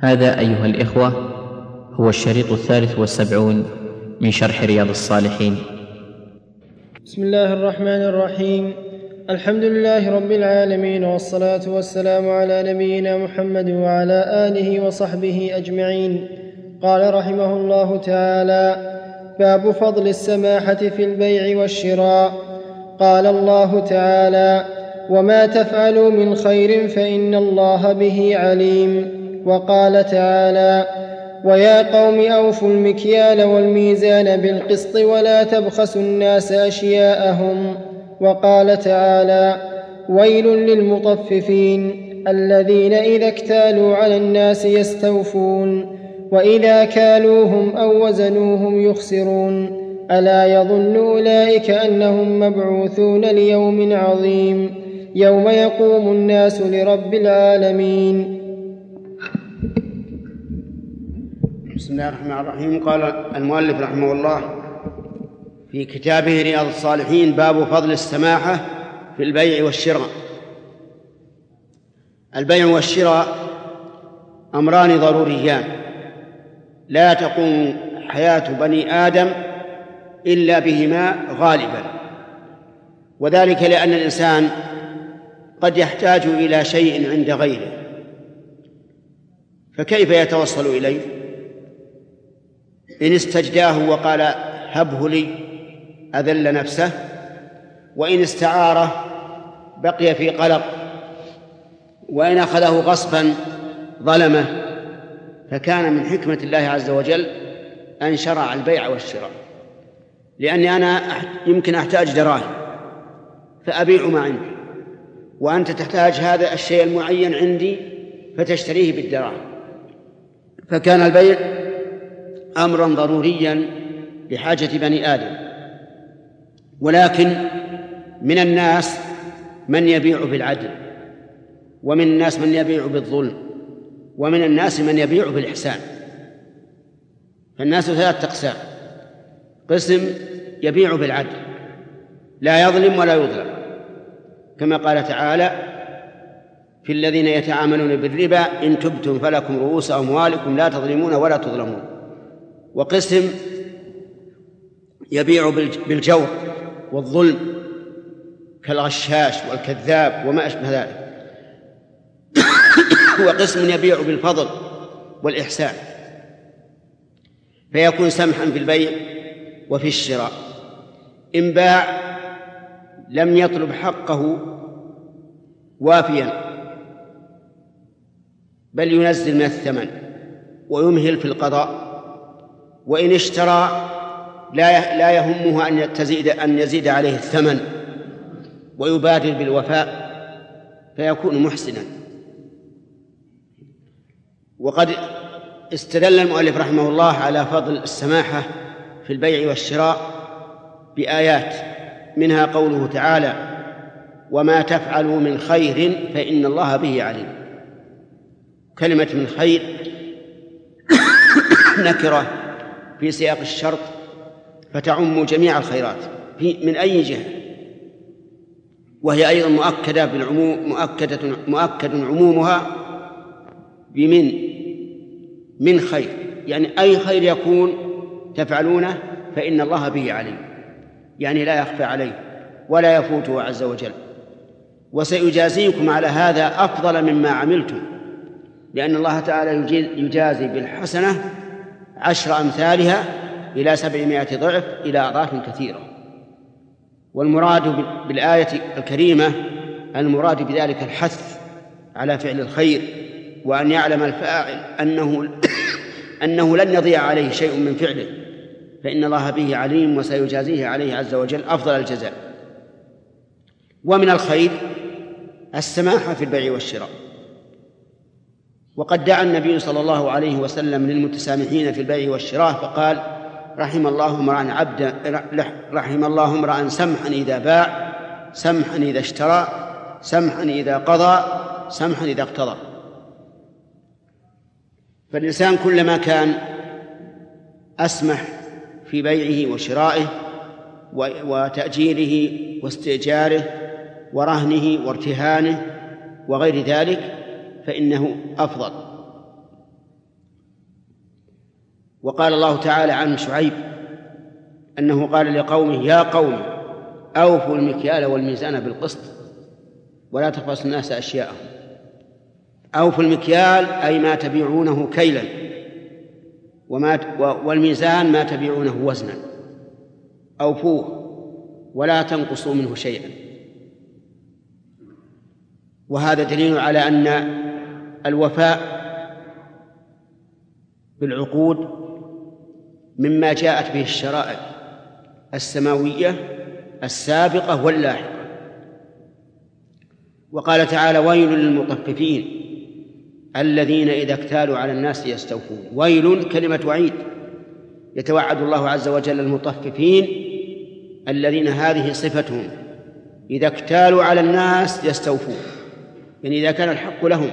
هذا أيها الإخوة هو الشريط 73 من شرح رياض الصالحين. بسم الله الرحمن الرحيم. الحمد لله رب العالمين، والصلاة والسلام على نبينا محمد وعلى آله وصحبه أجمعين. قال رحمه الله تعالى: باب فضل السماحة في البيع والشراء. قال الله تعالى: وما تفعلوا من خير فإن الله به عليم. وقال تعالى: ويا قوم أوفوا المكيال والميزان بالقسط ولا تبخسوا الناس أشياءهم. وقال تعالى: ويل للمطففين الذين إذا اكتالوا على الناس يستوفون وإذا كالوهم أو وزنوهم يخسرون ألا يظن أولئك أنهم مبعوثون ليوم عظيم يوم يقوم الناس لرب العالمين. بسم الله الرحمن الرحيم. قال المؤلف رحمه الله في كتابه رياض الصالحين: باب فضل السماحة في البيع والشراء. البيع والشراء أمران ضروريان لا تقوم حياة بني آدم إلا بهما غالبا، وذلك لأن الإنسان قد يحتاج إلى شيء عند غيره، فكيف يتوصل إليه؟ إن استجداه وقال هبه لي أذل نفسه، وإن استعاره بقي في قلق، وإن أخذه غصبا ظلمه. فكان من حكمة الله عز وجل أن شرع البيع والشراء، لأني أنا يمكن أحتاج دراهم فأبيع ما عندي، وأنت تحتاج هذا الشيء المعين عندي فتشتريه بالدراهم، فكان البيع أمرا ضروريا لحاجة بني آدم. ولكن من الناس من يبيع بالعدل، ومن الناس من يبيع بالظلم، ومن الناس من يبيع بالإحسان. فالناس ثلاثة أقسام: قسم يبيع بالعدل لا يظلم ولا يظلم، كما قال تعالى: في الذين يتعاملون بالربا إن تبتم فلكم رؤوس أموالكم لا تظلمون ولا تظلمون. وقسم يبيع بالجور والظلم كالغشاش والكذاب وما أشبه ذلك. وقسم يبيع بالفضل والإحسان، فيكون سمحا في البيع وفي الشراء. إن باع لم يطلب حقه وافيا، بل ينزل من الثمن ويمهل في القضاء. وإن اشترى لا يهمه أن يزيد عليه الثمن ويبادر بالوفاء، فيكون محسنا. وقد استدل المؤلف رحمه الله على فضل السماحة في البيع والشراء بآيات، منها قوله تعالى: وما تفعلوا من خير فإن الله به عليم. كلمة من خير نكرة في سياق الشرط، فتعم جميع الخيرات من أي جهة، وهي أيضا مؤكدة بالعموم، مؤكد عمومها من خير، يعني أي خير يكون تفعلونه فإن الله به عليم، يعني لا يخفى عليه ولا يفوته عز وجل. وسيجازيكم على هذا أفضل مما عملتم، لأن الله تعالى يجازي بالحسنة 10 أمثالها إلى 700 ضعف إلى أضعاف كثيرة. والمراد بالآية الكريمة المراد بذلك الحث على فعل الخير، وأن يعلم الفاعل أنه لن يضيع عليه شيء من فعله، فإن الله به عليم وسيجازيه عليه عز وجل أفضل الجزاء. ومن الخير السماحة في البيع والشراء. وقد دعا النبي صلى الله عليه وسلم للمتسامحين في البيع والشراء فقال: رحم الله امرأ سمحا إذا باع، سمحا إذا اشترى، سمحا إذا قضى، سمحا إذا اقتضى. فالإنسان كلما كان أسمح في بيعه وشرائه وتأجيره واستئجاره ورهنه وارتهانه وغير ذلك فإنه أفضل. وقال الله تعالى عن شعيب أنه قال لقومه: يا قوم أوفوا المكيال والميزان بالقسط ولا تبخسوا الناس أشياءهم. أوفوا المكيال أي ما تبيعونه كيلا، والميزان ما تبيعونه وزنا، أوفوه ولا تنقصوا منه شيئا. وهذا دليل على أن الوفاء بالعقود مما جاءت به الشرائع السماوية السابقة واللاحقة. وقال تعالى: ويل للمطففين الذين إذا اكتالوا على الناس يستوفون. ويل كلمة وعيد، يتوعد الله عز وجل المطففين الذين هذه صفتهم، إذا اكتالوا على الناس يستوفون، يعني إذا كان الحق لهم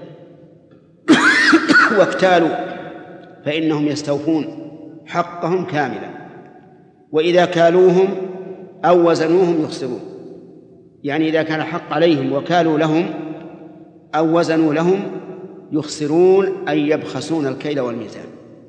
واكتالوا فإنهم يستوفون حقهم كاملا، وإذا كالوهم أو وزنوهم يخسرون، يعني إذا كان الحق عليهم وكالوا لهم أو وزنوا لهم يخسرون، أي يبخسون الكيل والميزان،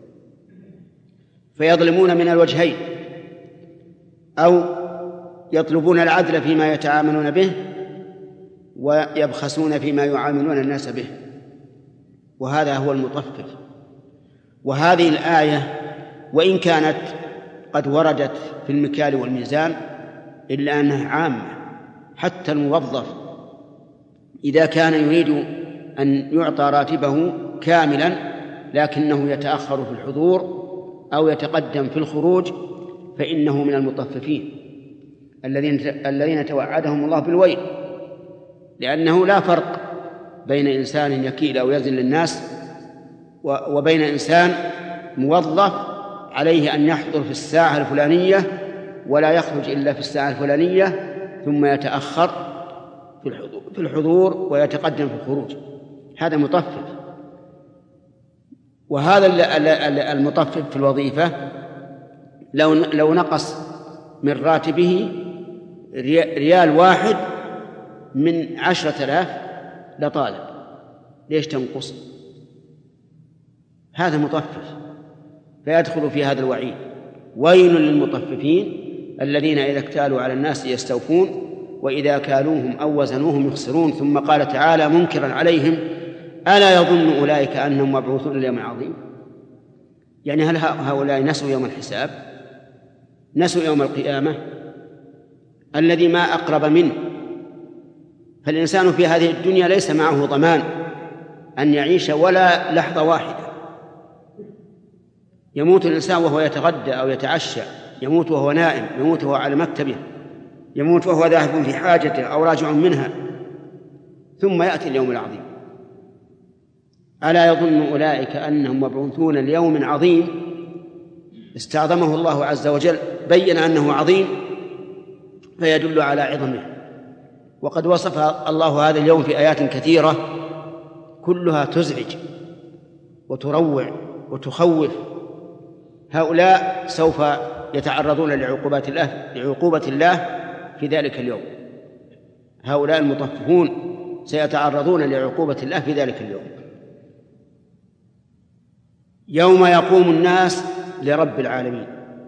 فيظلمون من الوجهين: أو يطلبون العدل فيما يتعاملون به، ويبخسون فيما يعاملون الناس به، وهذا هو المطفف. وهذه الآية وإن كانت قد وردت في المكيال والميزان إلا أنها عامة، حتى الموظف إذا كان يريد أن يعطى راتبه كاملا لكنه يتأخر في الحضور أو يتقدم في الخروج فإنه من المطففين الذين توعدهم الله بالويل، لأنه لا فرق بين إنسان يكيل أو يزن للناس وبين إنسان موظف عليه أن يحضر في الساعة الفلانية ولا يخرج إلا في الساعة الفلانية ثم يتأخر في الحضور ويتقدم في الخروج، هذا مطفف. وهذا المطفف في الوظيفة لو نقص من راتبه ريال واحد من 10,000 لطالب، ليش تنقص؟ هذا مطفف، فيدخل في هذا الوعيد: ويل للمطففين الذين إذا اكتالوا على الناس يستوفون وإذا كالوهم أو وزنوهم يخسرون. ثم قال تعالى منكرا عليهم: ألا يظن أولئك أنهم مبعوثون ليوم عظيم؟ يعني هل هؤلاء نسوا يوم الحساب؟ نسوا يوم القيامة الذي ما أقرب منه؟ فالإنسان في هذه الدنيا ليس معه ضمان أن يعيش ولا لحظة واحدة. يموت الإنسان وهو يتغدى أو يتعشى، يموت وهو نائم، يموت وهو على مكتبه، يموت وهو ذاهب في حاجته أو راجع منها، ثم يأتي اليوم العظيم. ألا يظن أولئك أنهم مبعوثون ليوم عظيم؟ استعظمه الله عز وجل، بين أنه عظيم فيدل على عظمه. وقد وصف الله هذا اليوم في آيات كثيرة كلها تزعج وتروع وتخوف. هؤلاء سوف يتعرضون لعقوبة الله في ذلك اليوم، هؤلاء المطففون سيتعرضون لعقوبة الله في ذلك اليوم. يوم يقوم الناس لرب العالمين،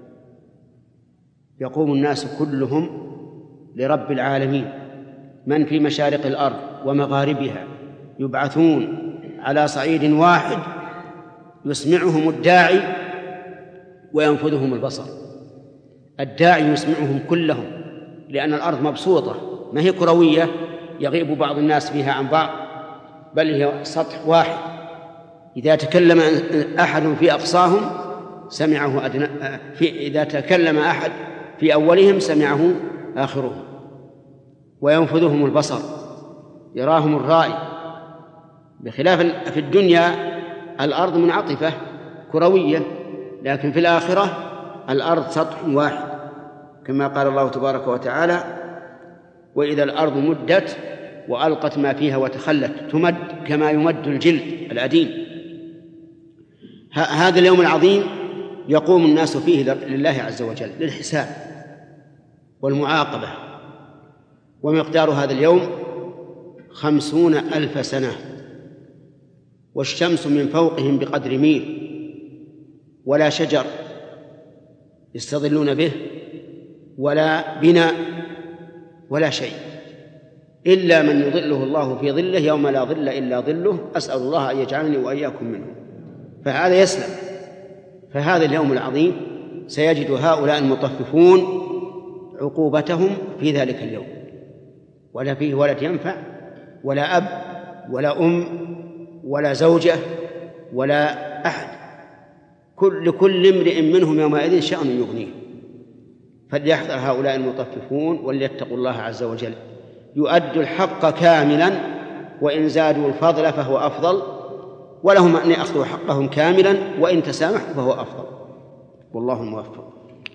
يقوم الناس كلهم لرب العالمين، من في مشارق الأرض ومغاربها يبعثون على صعيد واحد، يسمعهم الداعي وينفذهم البصر. الداعي يسمعهم كلهم، لأن الأرض مبسوطة ما هي كروية يغيب بعض الناس فيها عن بعض، بل هي سطح واحد. إذا تكلم أحد في أقصاهم سمعه إذا تكلم أحد في أولهم سمعه آخرهم. وينفذهم البصر، يراهم الرائي، بخلاف في الدنيا الأرض منعطفة كروية، لكن في الآخرة الأرض سطح واحد، كما قال الله تبارك وتعالى: وإذا الأرض مدت وألقت ما فيها وتخلت، تمد كما يمد الجلد الأديم. هذا اليوم العظيم يقوم الناس فيه لله عز وجل للحساب والمعاقبة، ومقدار هذا اليوم 50,000 سنة، والشمس من فوقهم بقدر ميل، ولا شجر يستظلون به ولا بناء ولا شيء، إلا من يظله الله في ظله يوم لا ظل إلا ظله. أسأل الله أن يجعلني وإياكم منه. فهذا يسلم. فهذا اليوم العظيم سيجد هؤلاء المطففون عقوبتهم في ذلك اليوم، ولا فيه ولد ينفع ولا أب ولا أم ولا زوجة ولا أحد. لكل امرئ منهم يومئذ شأن يغنيه. فليحذر هؤلاء المطففون وليتقوا الله عز وجل، يؤدوا الحق كاملا، وإن زادوا الفضل فهو أفضل، ولهم أن يأخذوا حقهم كاملا، وإن تسامحوا فهو أفضل. والله الموفق.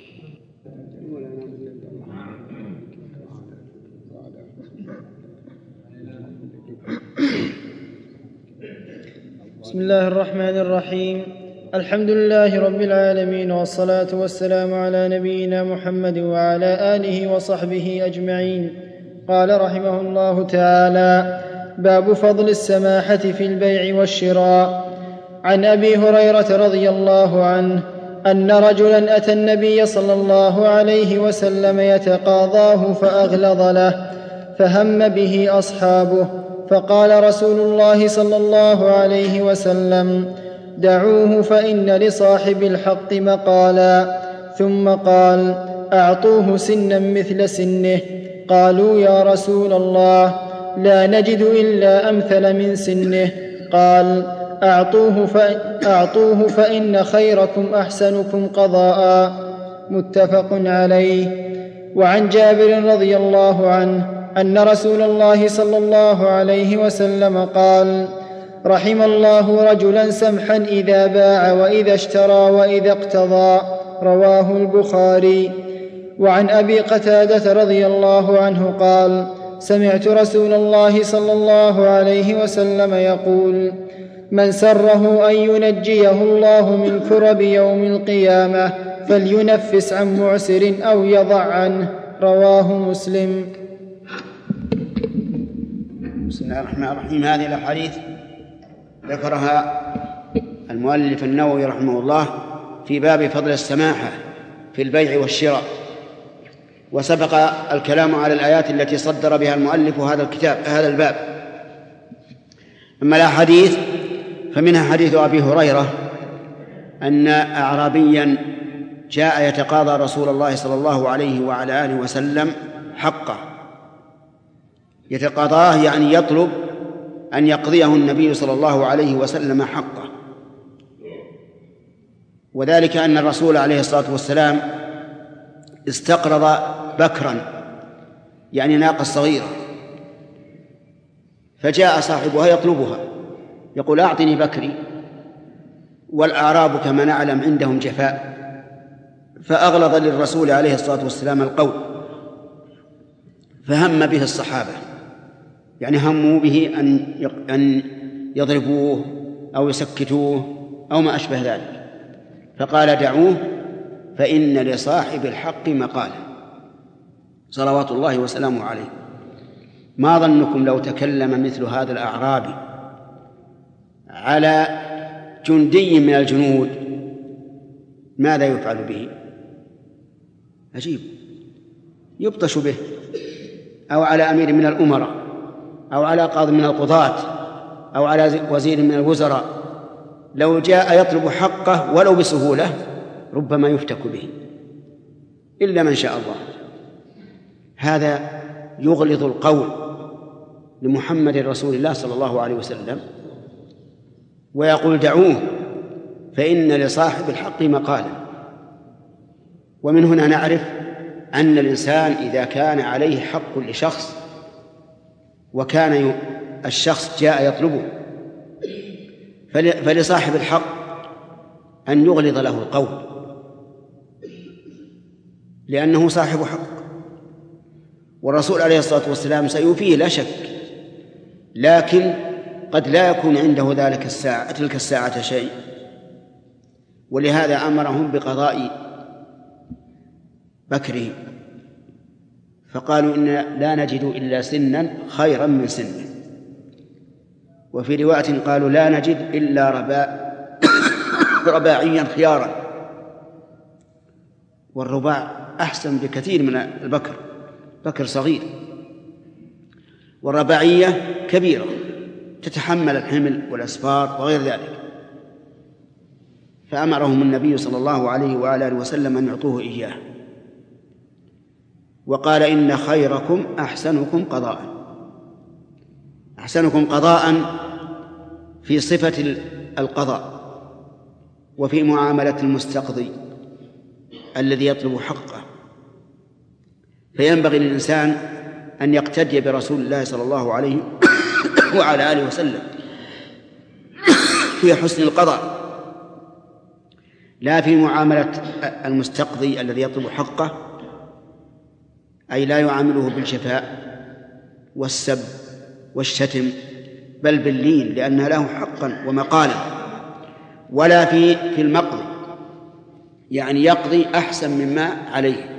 بسم الله الرحمن الرحيم. الحمد لله رب العالمين، والصلاة والسلام على نبينا محمد وعلى آله وصحبه أجمعين. قال رحمه الله تعالى: باب فضل السماحة في البيع والشراء. عن أبي هريرة رضي الله عنه أن رجلا أتى النبي صلى الله عليه وسلم يتقاضاه فأغلظ له، فهم به أصحابه، فقال رسول الله صلى الله عليه وسلم: دعوه فإن لصاحب الحق مقالا. ثم قال: أعطوه سنا مثل سنه. قالوا: يا رسول الله، لا نجد إلا أمثل من سنه. قال: أعطوه فإن خيركم أحسنكم قضاء. متفق عليه. وعن جابر رضي الله عنه أن رسول الله صلى الله عليه وسلم قال: رحم الله رجلا سمحا إذا باع وإذا اشترى وإذا اقتضى. رواه البخاري. وعن أبي قتادة رضي الله عنه قال: سمعت رسول الله صلى الله عليه وسلم يقول: من سره أن ينجيه الله من كرب يوم القيامة فلينفس عن معسر أو يضع عنه. رواه مسلم. بسم الله الرحمن الرحيم. هذه الأحاديث ذكرها المؤلف النووي رحمه الله في باب فضل السماحة في البيع والشراء، وسبق الكلام على الآيات التي صدر بها المؤلف هذا الباب. أما الأحاديث فمنها حديث أبي هريرة أن أعرابيا جاء يتقاضى رسول الله صلى الله عليه وعلى آله وسلم حقه. يتقاضاه يعني يطلب أن يقضيه النبي صلى الله عليه وسلم حقه، وذلك أن الرسول عليه الصلاة والسلام استقرض بكرا، يعني ناقة صغيرة، فجاء صاحبها يطلبها يقول: أعطني بكري. والأعراب كما نعلم عندهم جفاء، فأغلظ للرسول عليه الصلاة والسلام القول، فهم به الصحابة، يعني هموا به أن يضربوه أو يسكتوه أو ما أشبه ذلك، فقال: دعوه فإن لصاحب الحق مقالا، صلوات الله وسلامه عليه. ما ظنكم لو تكلم مثل هذا الأعرابي على جندي من الجنود ماذا يفعل به؟ عجيب. يبطش به، أو على أمير من الأمراء، أو على قاضي من القضاة، أو على وزير من الوزراء. لو جاء يطلب حقه ولو بسهولة ربما يفتك به، إلا من شاء الله. هذا يغلظ القول لمحمد رسول الله صلى الله عليه وسلم، ويقول: دعوه فإن لصاحب الحق مقالا. ومن هنا نعرف أن الإنسان إذا كان عليه حق لشخص وكان الشخص جاء يطلبه، فلصاحب الحق أن يغلظ له القول، لأنه صاحب حق. والرسول عليه الصلاة والسلام سيوفيه لا شك، لكن قد لا يكون عنده تلك الساعة شيء، ولهذا أمرهم بقضاء بكره، فقالوا: إن لا نجد إلا سنا خيرا من سنه. وفي رواية قالوا: لا نجد إلا رباعيا خيارا. والرباع أحسن بكثير من البكر، بكر صغير، والرباعية كبيرة تتحمل الحمل والأسفار وغير ذلك. فأمرهم النبي صلى الله عليه وآله وسلم أن يعطوه إياه، وقال إن خيركم أحسنكم قضاء. أحسنكم قضاء في صفة القضاء وفي معاملة المستقضي الذي يطلب حقه. فينبغي للإنسان أن يقتدي برسول الله صلى الله عليه وعلى آله وسلم في حسن القضاء، لا في معاملة المستقضي الذي يطلب حقه، أي لا يعامله بالجفاء والسب والشتم، بل باللين لأنها له حقا ومقالا. ولا في المقضي، يعني يقضي أحسن مما عليه،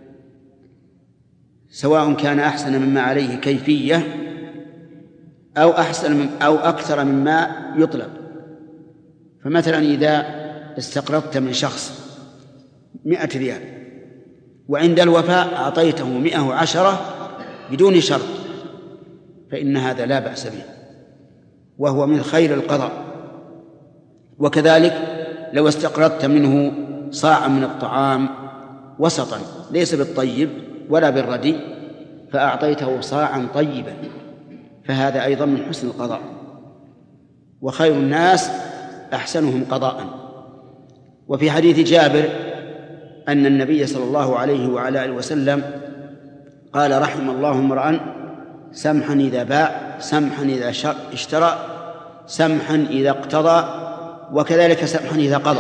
سواء كان أحسن مما عليه كيفية أو أحسن أو أكثر مما يطلب. فمثلا إذا استقرضت من شخص 100 ريال وعند الوفاء أعطيته 110 بدون شرط، فإن هذا لا بأس به، وهو من خير القضاء. وكذلك لو استقرضت منه صاعا من الطعام وسطا ليس بالطيب ولا بالردي فأعطيته صاعا طيبا، فهذا أيضا من حسن القضاء. وخير الناس أحسنهم قضاء. وفي حديث جابر أن النبي صلى الله عليه وعلى آله وسلم قال رحم الله امرأ سمحا إذا باع، سمحا إذا اشترى، سمحا إذا اقتضى، وكذلك سمحا إذا قضى.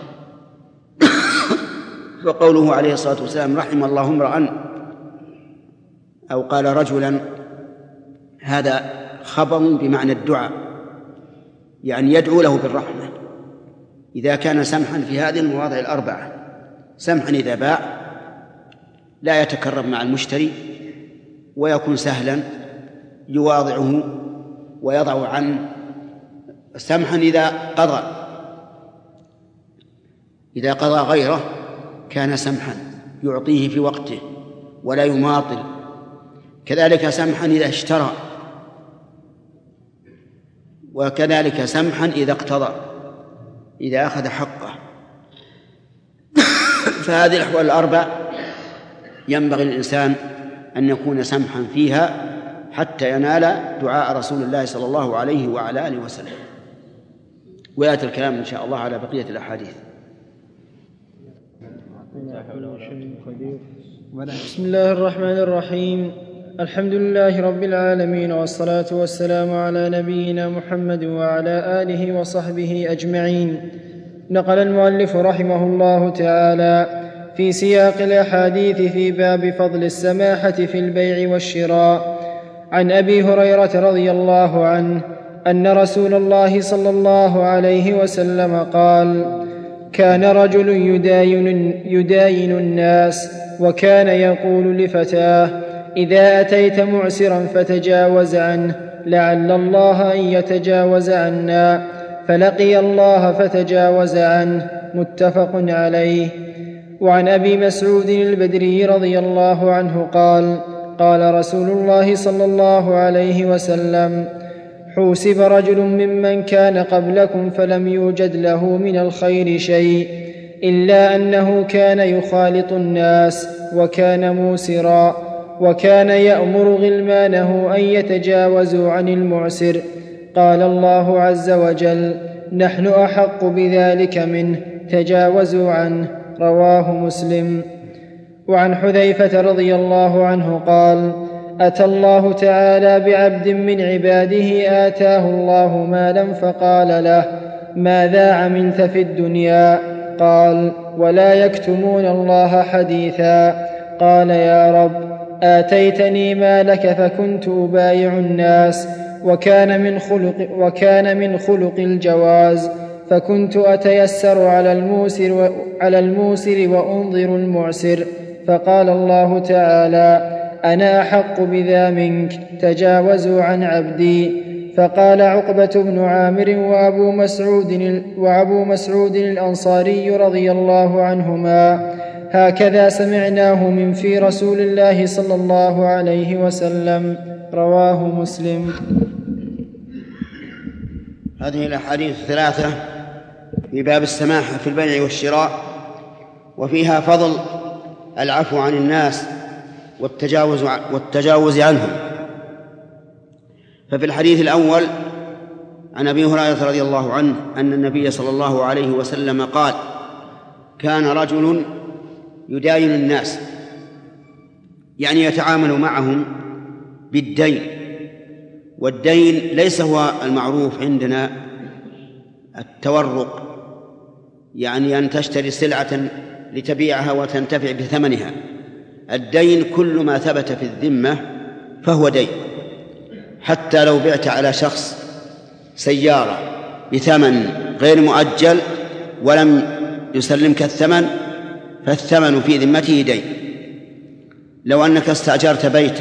وقوله عليه الصلاة والسلام رحم الله امرأ أو قال رجلا، هذا خبر بمعنى الدعاء، يعني يدعو له بالرحمة إذا كان سمحا في هذه المواضع الأربعة: سمحا إذا باع، لا يتكرر مع المشتري ويكون سهلا يواضعه ويضع عنه، سمحا إذا قضى، إذا قضى غيره كان سمحا يعطيه في وقته ولا يماطل، كذلك سمحا إذا اشترى، وكذلك سمحا إذا اقتضى، إذا أخذ حقه. فهذه الأحوال الأربع ينبغي للإنسان أن يكون سمحا فيها حتى ينال دعاء رسول الله صلى الله عليه وعلى آله وسلم. ويأتي الكلام إن شاء الله على بقية الأحاديث. بسم الله الرحمن الرحيم. الحمد لله رب العالمين، والصلاة والسلام على نبينا محمد وعلى آله وصحبه أجمعين. نقل المؤلف رحمه الله تعالى في سياق الأحاديث في باب فضل السماحة في البيع والشراء عن أبي هريرة رضي الله عنه أن رسول الله صلى الله عليه وسلم قال: كان رجل يداين الناس، وكان يقول لفتاه: إذا أتيت معسرا فتجاوز عنه، لعل الله أن يتجاوز عنا، فلقي الله فتجاوز عنه. متفق عليه. وعن أبي مسعود البدري رضي الله عنه قال: قال رسول الله صلى الله عليه وسلم: حوسب رجل ممن كان قبلكم فلم يوجد له من الخير شيء إلا أنه كان يخالط الناس وكان موسرا، وكان يأمر غلمانه أن يتجاوزوا عن المعسر. قال الله عز وجل: نحن أحق بذلك منه، تجاوزوا عنه. رواه مسلم. وعن حذيفة رضي الله عنه قال: أتى الله تعالى بعبد من عباده آتاه الله مالا فقال له: ماذا عملت في الدنيا؟ قال: ولا يكتمون الله حديثا. قال: يا رب، آتيتني مالك فكنت أبايع الناس، وكان من خلق الجواز، فكنت أتيسر على الموسر وأنظر المعسر. فقال الله تعالى: أنا أحق بذا منك، تجاوزوا عن عبدي. فقال عقبة بن عامر وأبو مسعود الأنصاري رضي الله عنهما: هكذا سمعناه من في رسول الله صلى الله عليه وسلم. رواه مسلم. هذه الأحاديث الثلاثة في باب السماحة في البيع والشراء، وفيها فضل العفو عن الناس والتجاوز عنهم. ففي الحديث الأول عن أبي هريرة رضي الله عنه أن النبي صلى الله عليه وسلم قال: كان رجل يداين الناس، يعني يتعامل معهم بالدين، والدين ليس هو المعروف عندنا التورق، يعني أن تشتري سلعة لتبيعها وتنتفع بثمنها. الدين كل ما ثبت في الذمة فهو دين، حتى لو بعت على شخص سيارة بثمن غير مؤجل ولم يسلمك الثمن فالثمن في ذمته دين. لو أنك استأجرت بيتا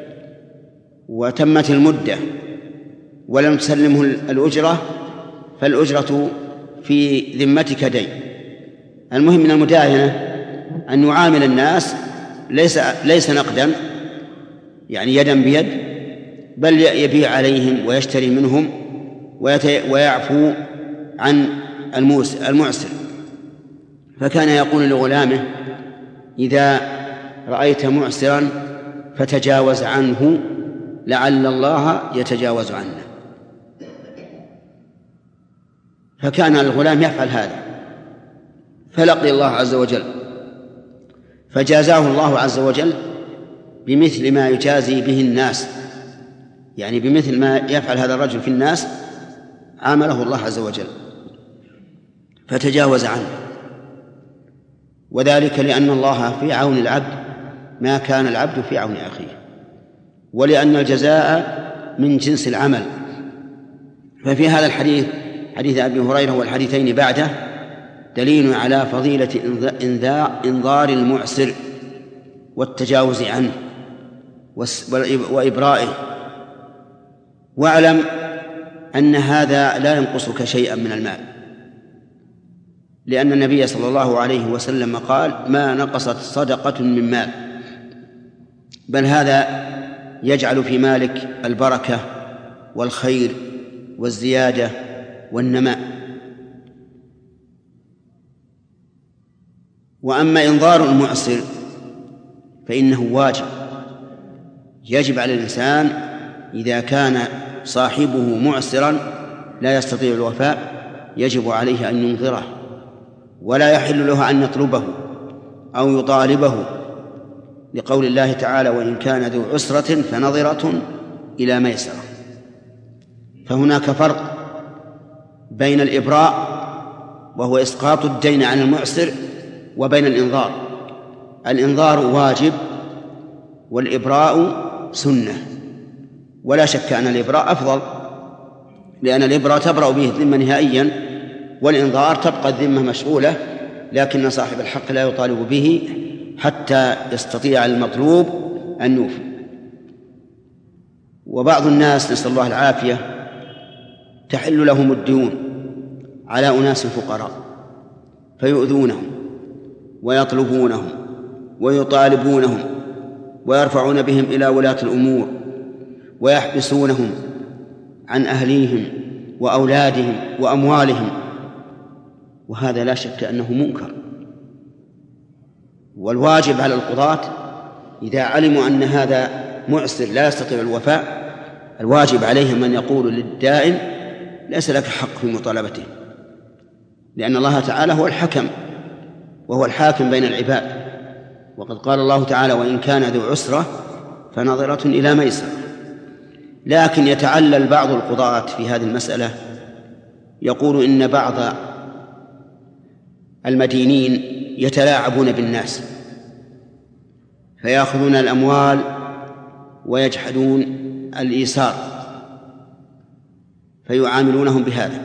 وتمت المدة ولم تسلمه الأجرة فالأجرة في ذمتك دين. المهم من المداهنة أن يعامل الناس ليس نقدا، يعني يدا بيد، بل يبيع عليهم ويشتري منهم ويعفو عن المعسر. فكان يقول لغلامه: إذا رأيت معسرا فتجاوز عنه لعل الله يتجاوز عنه. فكان الغلام يفعل هذا، فلقي الله عز وجل، فجازاه الله عز وجل بمثل ما يجازي به الناس، يعني بمثل ما يفعل هذا الرجل في الناس عامله الله عز وجل فتجاوز عنه. وذلك لأن الله في عون العبد ما كان العبد في عون أخيه، ولأن الجزاء من جنس العمل. ففي هذا الحديث، حديث أبي هريرة والحديثين بعده، دليل على فضيلة إنظار المعسر والتجاوز عنه وإبرائه. واعلم أن هذا لا ينقصك شيئا من المال، لأن النبي صلى الله عليه وسلم قال: ما نقصت صدقة من مال، بل هذا يجعل في مالك البركة والخير والزيادة والنماء. وأما إنظار المعسر فإنه واجب، يجب على الإنسان إذا كان صاحبه معسرا لا يستطيع الوفاء يجب عليه أن ينظره، ولا يحل له أن يطلبه أو يطالبه، لقول الله تعالى: وإن كان ذو عسرة فنظرة إلى ميسرة. فهناك فرق بين الإبراء وهو إسقاط الدين عن المعسر وبين الإنظار. الإنظار واجب والإبراء سنة، ولا شك أن الإبراء أفضل، لأن الإبراء تبرأ به الذمة نهائيا، والإنظار تبقى الذمة مشغولة، لكن صاحب الحق لا يطالب به حتى يستطيع المطلوب أن يوفي. وبعض الناس نسأل الله العافية تحل لهم الديون على أناس فقراء فيؤذونهم ويطلبونهم ويطالبونهم ويرفعون بهم إلى ولاة الأمور ويحبسونهم عن أهليهم وأولادهم وأموالهم، وهذا لا شك أنه منكر. والواجب على القضاة إذا علموا أن هذا معسر لا يستطيع الوفاء، الواجب عليهم أن يقولوا للدائن: ليس لك حق في مطالبته، لأن الله تعالى هو الحكم وهو الحاكم بين العباد. وقد قال الله تعالى: وإن كان ذو عسرة فنظرة إلى ميسرة. لكن يتعلل بعض القضاة في هذه المسألة، يقول إن بعض المدينين يتلاعبون بالناس فيأخذون الأموال ويجحدون الإيسار، فيعاملونهم بهذا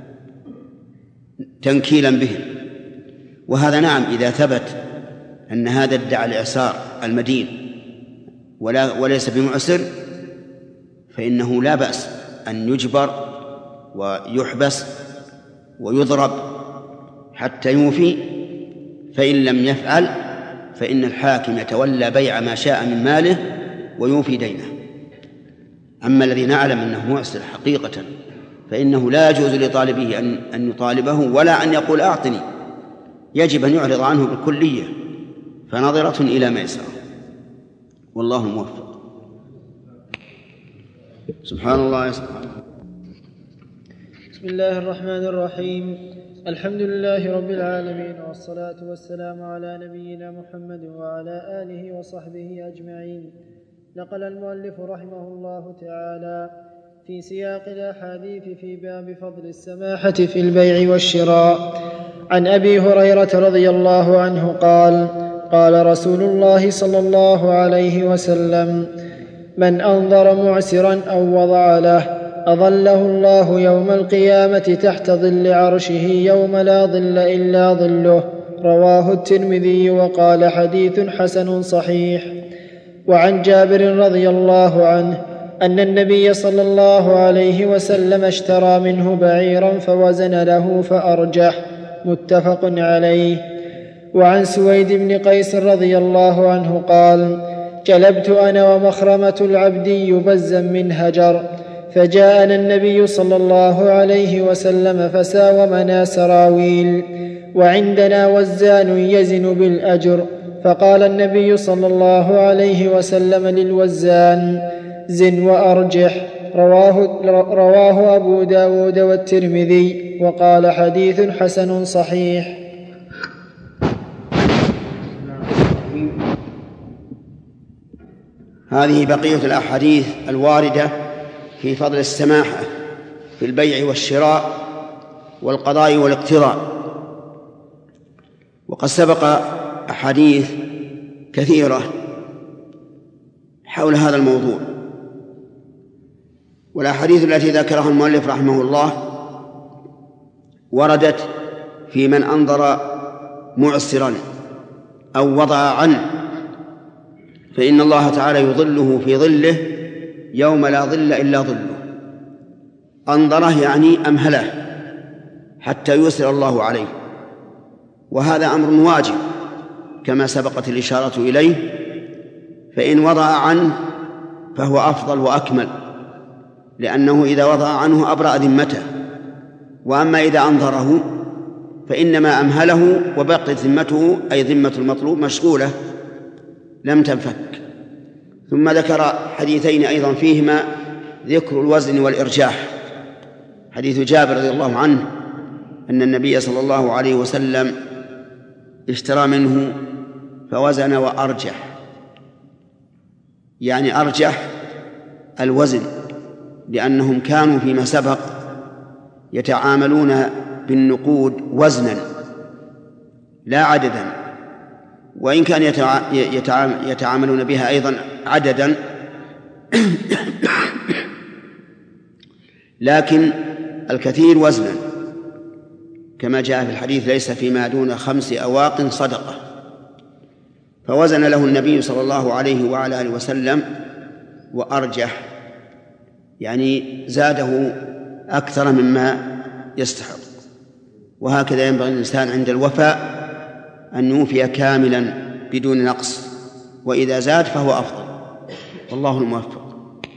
تنكيلا بهم. وهذا نعم إذا ثبت أن هذا ادعى الإعسار المدين وليس بمعسر فإنه لا بأس أن يجبر ويحبس ويضرب حتى يوفي، فإن لم يفعل فإن الحاكم يتولى بيع ما شاء من ماله ويوفي دينه. أما الذي نعلم أنه معسر حقيقة فإنه لا يجوز لطالبه أن يطالبه ولا أن يقول أعطني، يجب أن يعرض عنه بالكلية، فنظرة إلى ميسرة، والله موفق. سبحان الله. بسم الله الرحمن الرحيم. الحمد لله رب العالمين، والصلاة والسلام على نبينا محمد وعلى آله وصحبه أجمعين. نقل المؤلف رحمه الله تعالى في سياق الأحاديث في باب فضل السماحة في البيع والشراء عن أبي هريرة رضي الله عنه قال: قال رسول الله صلى الله عليه وسلم: من أنظر معسرا أو وضع له أظله الله يوم القيامة تحت ظل عرشه يوم لا ظل إلا ظله. رواه الترمذي وقال: حديث حسن صحيح. وعن جابر رضي الله عنه أن النبي صلى الله عليه وسلم اشترى منه بعيرا فوزن له فأرجح. متفق عليه. وعن سويد بن قيس رضي الله عنه قال: جلبت أنا ومخرمة العبدي بزا من هجر، فجاءنا النبي صلى الله عليه وسلم فساومنا سراويل، وعندنا وزان يزن بالأجر، فقال النبي صلى الله عليه وسلم للوزان: زن وأرجح. رواه أبو داود والترمذي وقال: حديث حسن صحيح. هذه بقية الأحاديث الواردة في فضل السماحة في البيع والشراء والقضاء والاقتراء. وقد سبق أحاديث كثيرة حول هذا الموضوع، والأحاديث التي ذكرها المؤلف رحمه الله وردت في من أنظر معسرا أو وضع عنه، فإن الله تعالى يظله في ظله يوم لا ظل إلا ظله. أنظره يعني أمهله حتى يسر الله عليه، وهذا أمر واجب كما سبقت الإشارة إليه، فإن وضع عنه فهو أفضل وأكمل، لأنه إذا وضع عنه أبرأ ذمته. وأما إذا أنظره فإنما أمهله وبقت ذمته أي ذمة المطلوب مشغولة لم تنفك. ثم ذكر حديثين أيضا فيهما ذكر الوزن والإرجاح. حديث جابر رضي الله عنه أن النبي صلى الله عليه وسلم اشترى منه فوزن وأرجح، يعني أرجح الوزن، لأنهم كانوا فيما سبق يتعاملون بالنقود وزنا لا عددا، وإن كان يتعاملون بها أيضا عددا لكن الكثير وزنا، كما جاء في الحديث: ليس فيما دون 5 أواق صدقة. فوزن له النبي صلى الله عليه وعلى آله وسلم وأرجح، يعني زاده أكثر مما يستحق. وهكذا ينبغي الإنسان عند الوفاء أن يوفي كاملا بدون نقص، وإذا زاد فهو أفضل، والله الموفق.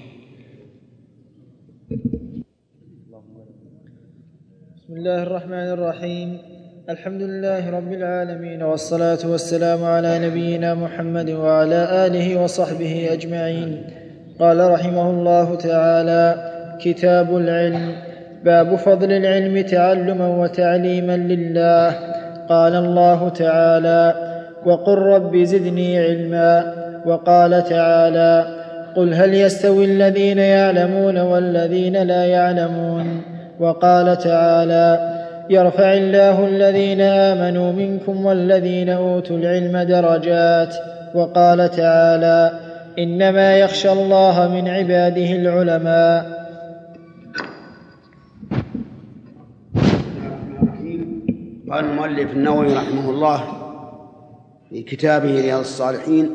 بسم الله الرحمن الرحيم. الحمد لله رب العالمين، والصلاة والسلام على نبينا محمد وعلى آله وصحبه أجمعين. قال رحمه الله تعالى: كتاب العلم. باب فضل العلم تعلما وتعليما لله. قال الله تعالى: وقل رب زدني علما. وقال تعالى: قل هل يستوي الذين يعلمون والذين لا يعلمون. وقال تعالى: يرفع الله الذين آمنوا منكم والذين أوتوا العلم درجات. وقال تعالى: إنما يخشى الله من عباده العلماء. قال المؤلف النووي رحمه الله في كتابه رياض الصالحين: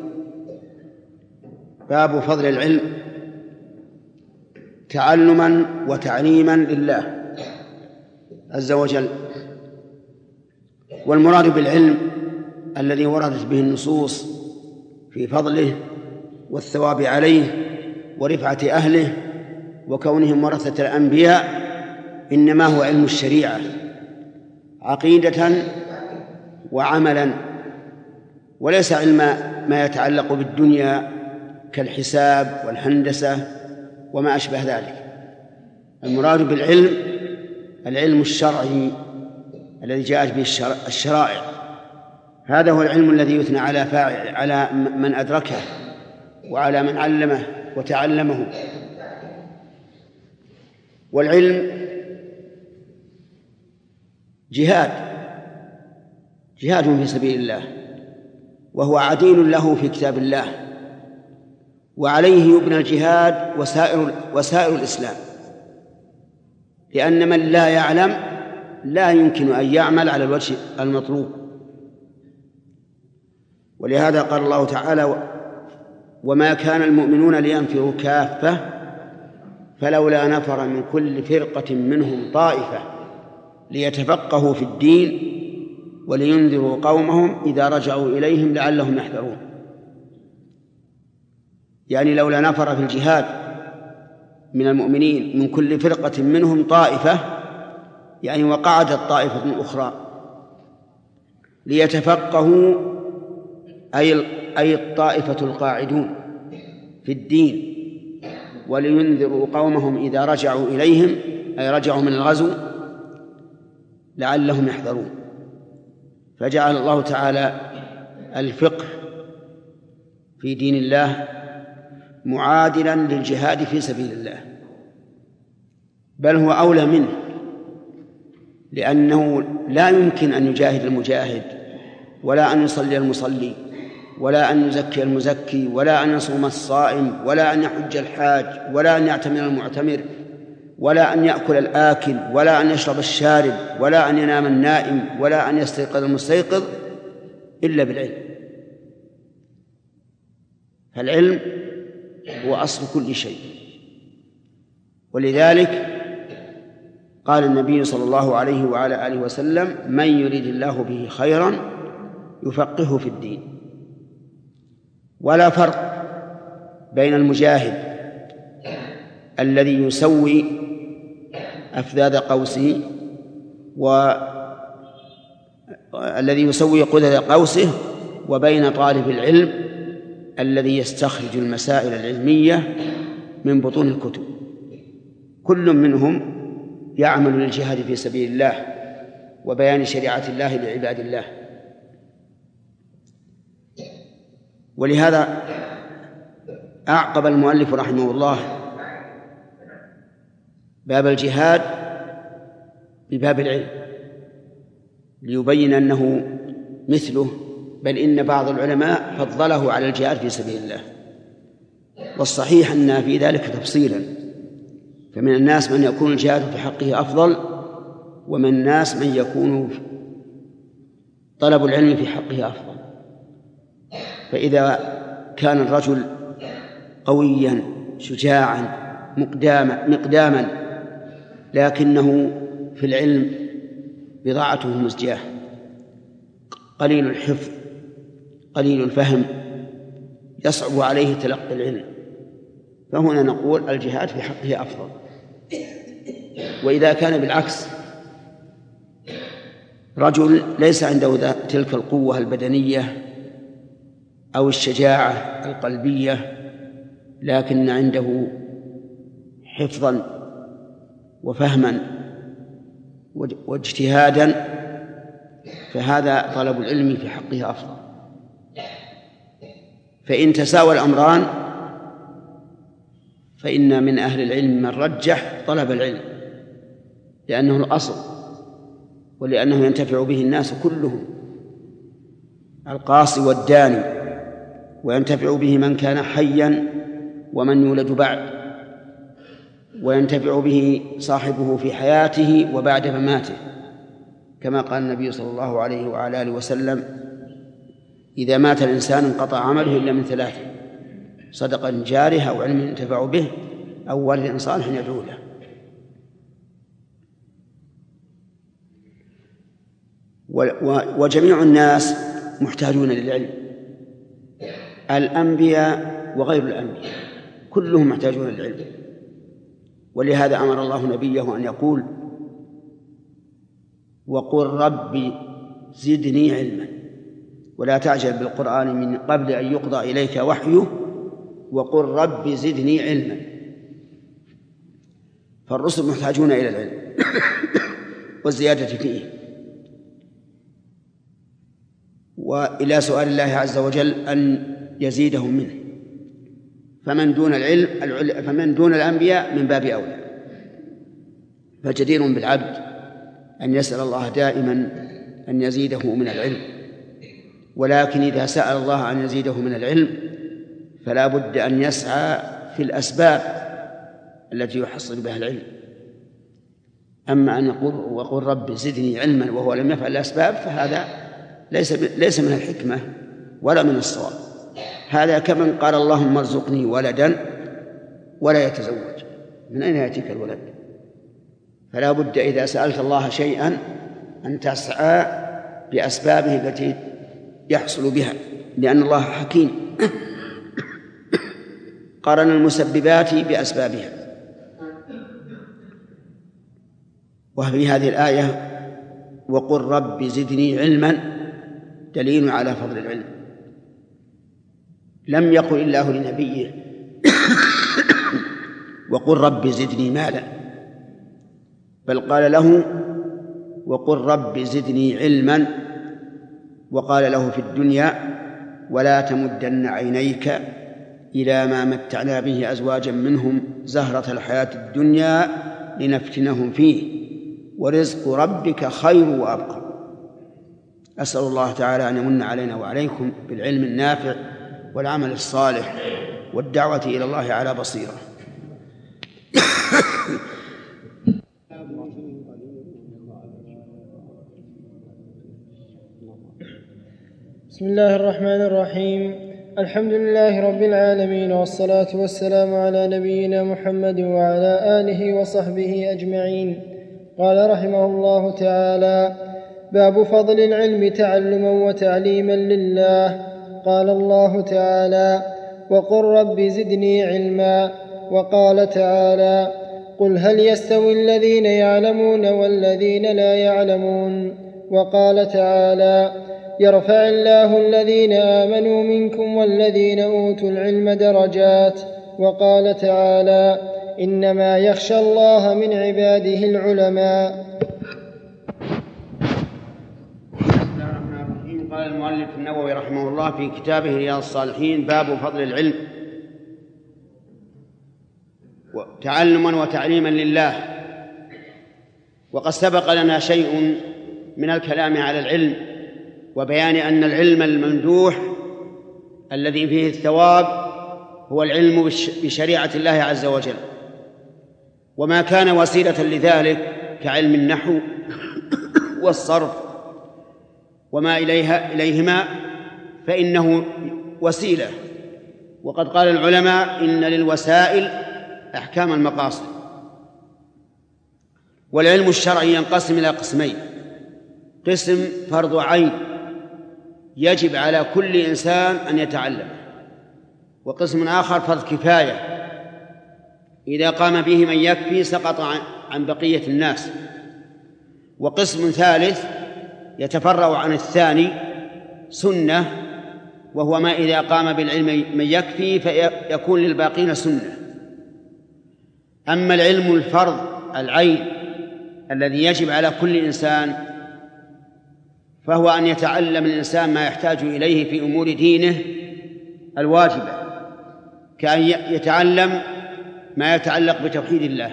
باب فضل العلم تعلما وتعليما لله عز وجل. والمراد بالعلم الذي وردت به النصوص في فضله والثواب عليه ورفعة أهله وكونهم ورثة الأنبياء إنما هو علم الشريعة عقيدة وعملا، وليس علم ما يتعلق بالدنيا كالحساب والهندسة وما أشبه ذلك. المراد بالعلم العلم الشرعي الذي جاءت به الشرائع، هذا هو العلم الذي يثنى على من أدركه وعلى من علمه وتعلمه. والعلم جهاد في سبيل الله، وهو عدين له في كتاب الله، وعليه يبنى الجهاد وسائر الإسلام، لأن من لا يعلم لا يمكن أن يعمل على الوجه المطلوب. ولهذا قال الله تعالى: وما كان المؤمنون لينفروا كافة فلولا نفر من كل فرقة منهم طائفة ليتفقهوا في الدين ولينذروا قومهم إذا رجعوا إليهم لعلهم يحذرون. يعني لولا نفر في الجهاد من المؤمنين من كل فرقة منهم طائفة، يعني وقعدت طائفة أخرى ليتفقهوا أي الطائفة القاعدون في الدين، ولينذروا قومهم إذا رجعوا إليهم أي رجعوا من الغزو لعلهم يحذرون. فجعل الله تعالى الفقه في دين الله معادلا للجهاد في سبيل الله، بل هو أولى منه، لأنه لا يمكن أن يجاهد المجاهد ولا أن يصلي المصلي ولا أن يزكي المزكي ولا أن يصوم الصائم ولا أن يحج الحاج ولا أن يعتمر المعتمر ولا أن يأكل الآكل ولا أن يشرب الشارب ولا أن ينام النائم ولا أن يستيقظ المستيقظ إلا بالعلم. فالعلم هو أصل كل شيء، ولذلك قال النبي صلى الله عليه وعلى آله وسلم: من يريد الله به خيرا يفقهه في الدين. ولا فرق بين المجاهد الذي يسوي أفذاذ قوسه والذي يسوي قدر قوسه وبين طالب العلم الذي يستخرج المسائل العلمية من بطون الكتب. كل منهم يعمل للجهاد في سبيل الله وبيان شريعة الله لعباد الله. ولهذا أعقب المؤلف رحمه الله باب الجهاد بباب العلم ليبين أنه مثله، بل إن بعض العلماء فضله على الجهاد في سبيل الله، والصحيح أن في ذلك تفصيلا، فمن الناس من يكون الجهاد في حقه أفضل، ومن الناس من يكون طلب العلم في حقه أفضل. فإذا كان الرجل قويا شجاعا مقداما لكنه في العلم بضاعته مزجاة، قليل الحفظ قليل الفهم، يصعب عليه تلقي العلم، فهنا نقول الجهاد في حقه أفضل. وإذا كان بالعكس رجل ليس عنده تلك القوة البدنية أو الشجاعة القلبية، لكن عنده حفظا وفهما واجتهادا، فهذا طلب العلم في حقه أفضل. فإن تساوى الأمران فإن من أهل العلم من رجح طلب العلم لأنه الأصل، ولأنه ينتفع به الناس كلهم، القاصي والداني، وينتفع به من كان حيا ومن يولد بعد، وينتفع به صاحبه في حياته وبعد مماته، كما قال النبي صلى الله عليه وعلى آله وسلم: إذا مات الإنسان انقطع عمله إلا من ثلاث: صدقة جارية أو علم ينتفع به أو ولد صالح يدعو له. وجميع الناس محتاجون للعلم، الأنبياء وغير الأنبياء كلهم محتاجون للعلم. ولهذا أمر الله نبيه أن يقول: وقل رب زدني علما، ولا تعجل بالقرآن من قبل أن يقضى إليك وحيه، وقل رب زدني علما. فالرسل محتاجون إلى العلم والزيادة فيه، وإلى سؤال الله عز وجل أن يزيدهم منه. فمن دون الأنبياء من باب أولى. فجدير بالعبد أن يسأل الله دائما أن يزيده من العلم، ولكن إذا سأل الله أن يزيده من العلم فلا بد أن يسعى في الأسباب التي يحصل بها العلم. أما أن يقول وقل رب زدني علما وهو لم يفعل الأسباب فهذا ليس من الحكمة ولا من الصواب. هذا كمن قال اللهم ارزقني ولدا ولا يتزوج، من أين يأتيك الولد؟ فلا بد إذا سألت الله شيئا أن تسعى بأسبابه التي يحصل بها، لأن الله حكيم قارن المسببات بأسبابها. وفي هذه الآية وقل رب زدني علما دليل على فضل العلم. لم يقل الله لنبيه وقل رب زدني مالا، بل قال له وقل رب زدني علما، وقال له في الدنيا ولا تمدن عينيك إلى ما متعنا به أزواجا منهم زهرة الحياة الدنيا لنفتنهم فيه ورزق ربك خير وأبقى. أسأل الله تعالى أن يمن علينا وعليكم بالعلم النافع والعمل الصالح والدعوة إلى الله على بصيرة. بسم الله الرحمن الرحيم. الحمد لله رب العالمين، والصلاة والسلام على نبينا محمد وعلى آله وصحبه أجمعين. قال رحمه الله تعالى: باب فضل العلم تعلما وتعليما لله. قال الله تعالى: وقل رب زدني علما. وقال تعالى: قل هل يستوي الذين يعلمون والذين لا يعلمون. وقال تعالى: يرفع الله الذين آمنوا منكم والذين أوتوا العلم درجات. وقال تعالى: إنما يخشى الله من عباده العلماء. قال المؤلف النووي رحمه الله في كتابه رياض الصالحين: باب فضل العلم تعلما وتعليما لله. وقد سبق لنا شيء من الكلام على العلم وبيان أن العلم الممدوح الذي فيه الثواب هو العلم بشريعة الله عز وجل، وما كان وسيلة لذلك كعلم النحو والصرف وما إليهما فإنه وسيلة. وقد قال العلماء إن للوسائل أحكام المقاصد. والعلم الشرعي ينقسم إلى قسمين: قسم فرض عين يجب على كل إنسان أن يتعلم، وقسم آخر فرض كفاية إذا قام به من يكفي سقط عن بقية الناس، وقسم ثالث يتفرع عن الثاني سنة، وهو ما إذا قام بالعلم من يكفي فيكون للباقين سنة. أما العلم الفرض العين الذي يجب على كل إنسان فهو أن يتعلم الإنسان ما يحتاج إليه في أمور دينه الواجبة، كأن يتعلم ما يتعلق بتوحيد الله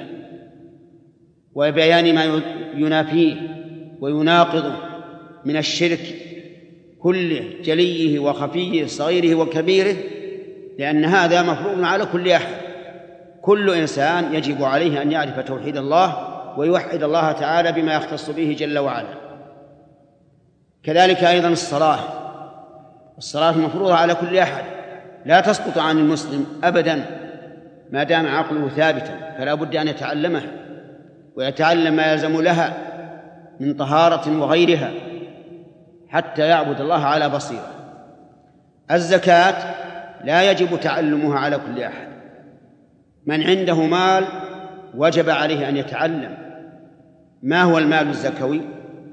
وبيان ما ينافيه ويناقضه من الشرك كله، جليه وخفيه، صغيره وكبيره، لأن هذا مفروض على كل أحد. كل إنسان يجب عليه أن يعرف توحيد الله ويوحد الله تعالى بما يختص به جل وعلا. كذلك أيضا الصلاة مفروضة على كل أحد، لا تسقط عن المسلم أبدا ما دام عقله ثابتا، فلا بد أن يتعلمها ويتعلم ما يلزم لها من طهارة وغيرها، حتى يعبد الله على بصيرة. الزكاة لا يجب تعلمها على كل أحد. من عنده مال وجب عليه أن يتعلم ما هو المال الزكوي،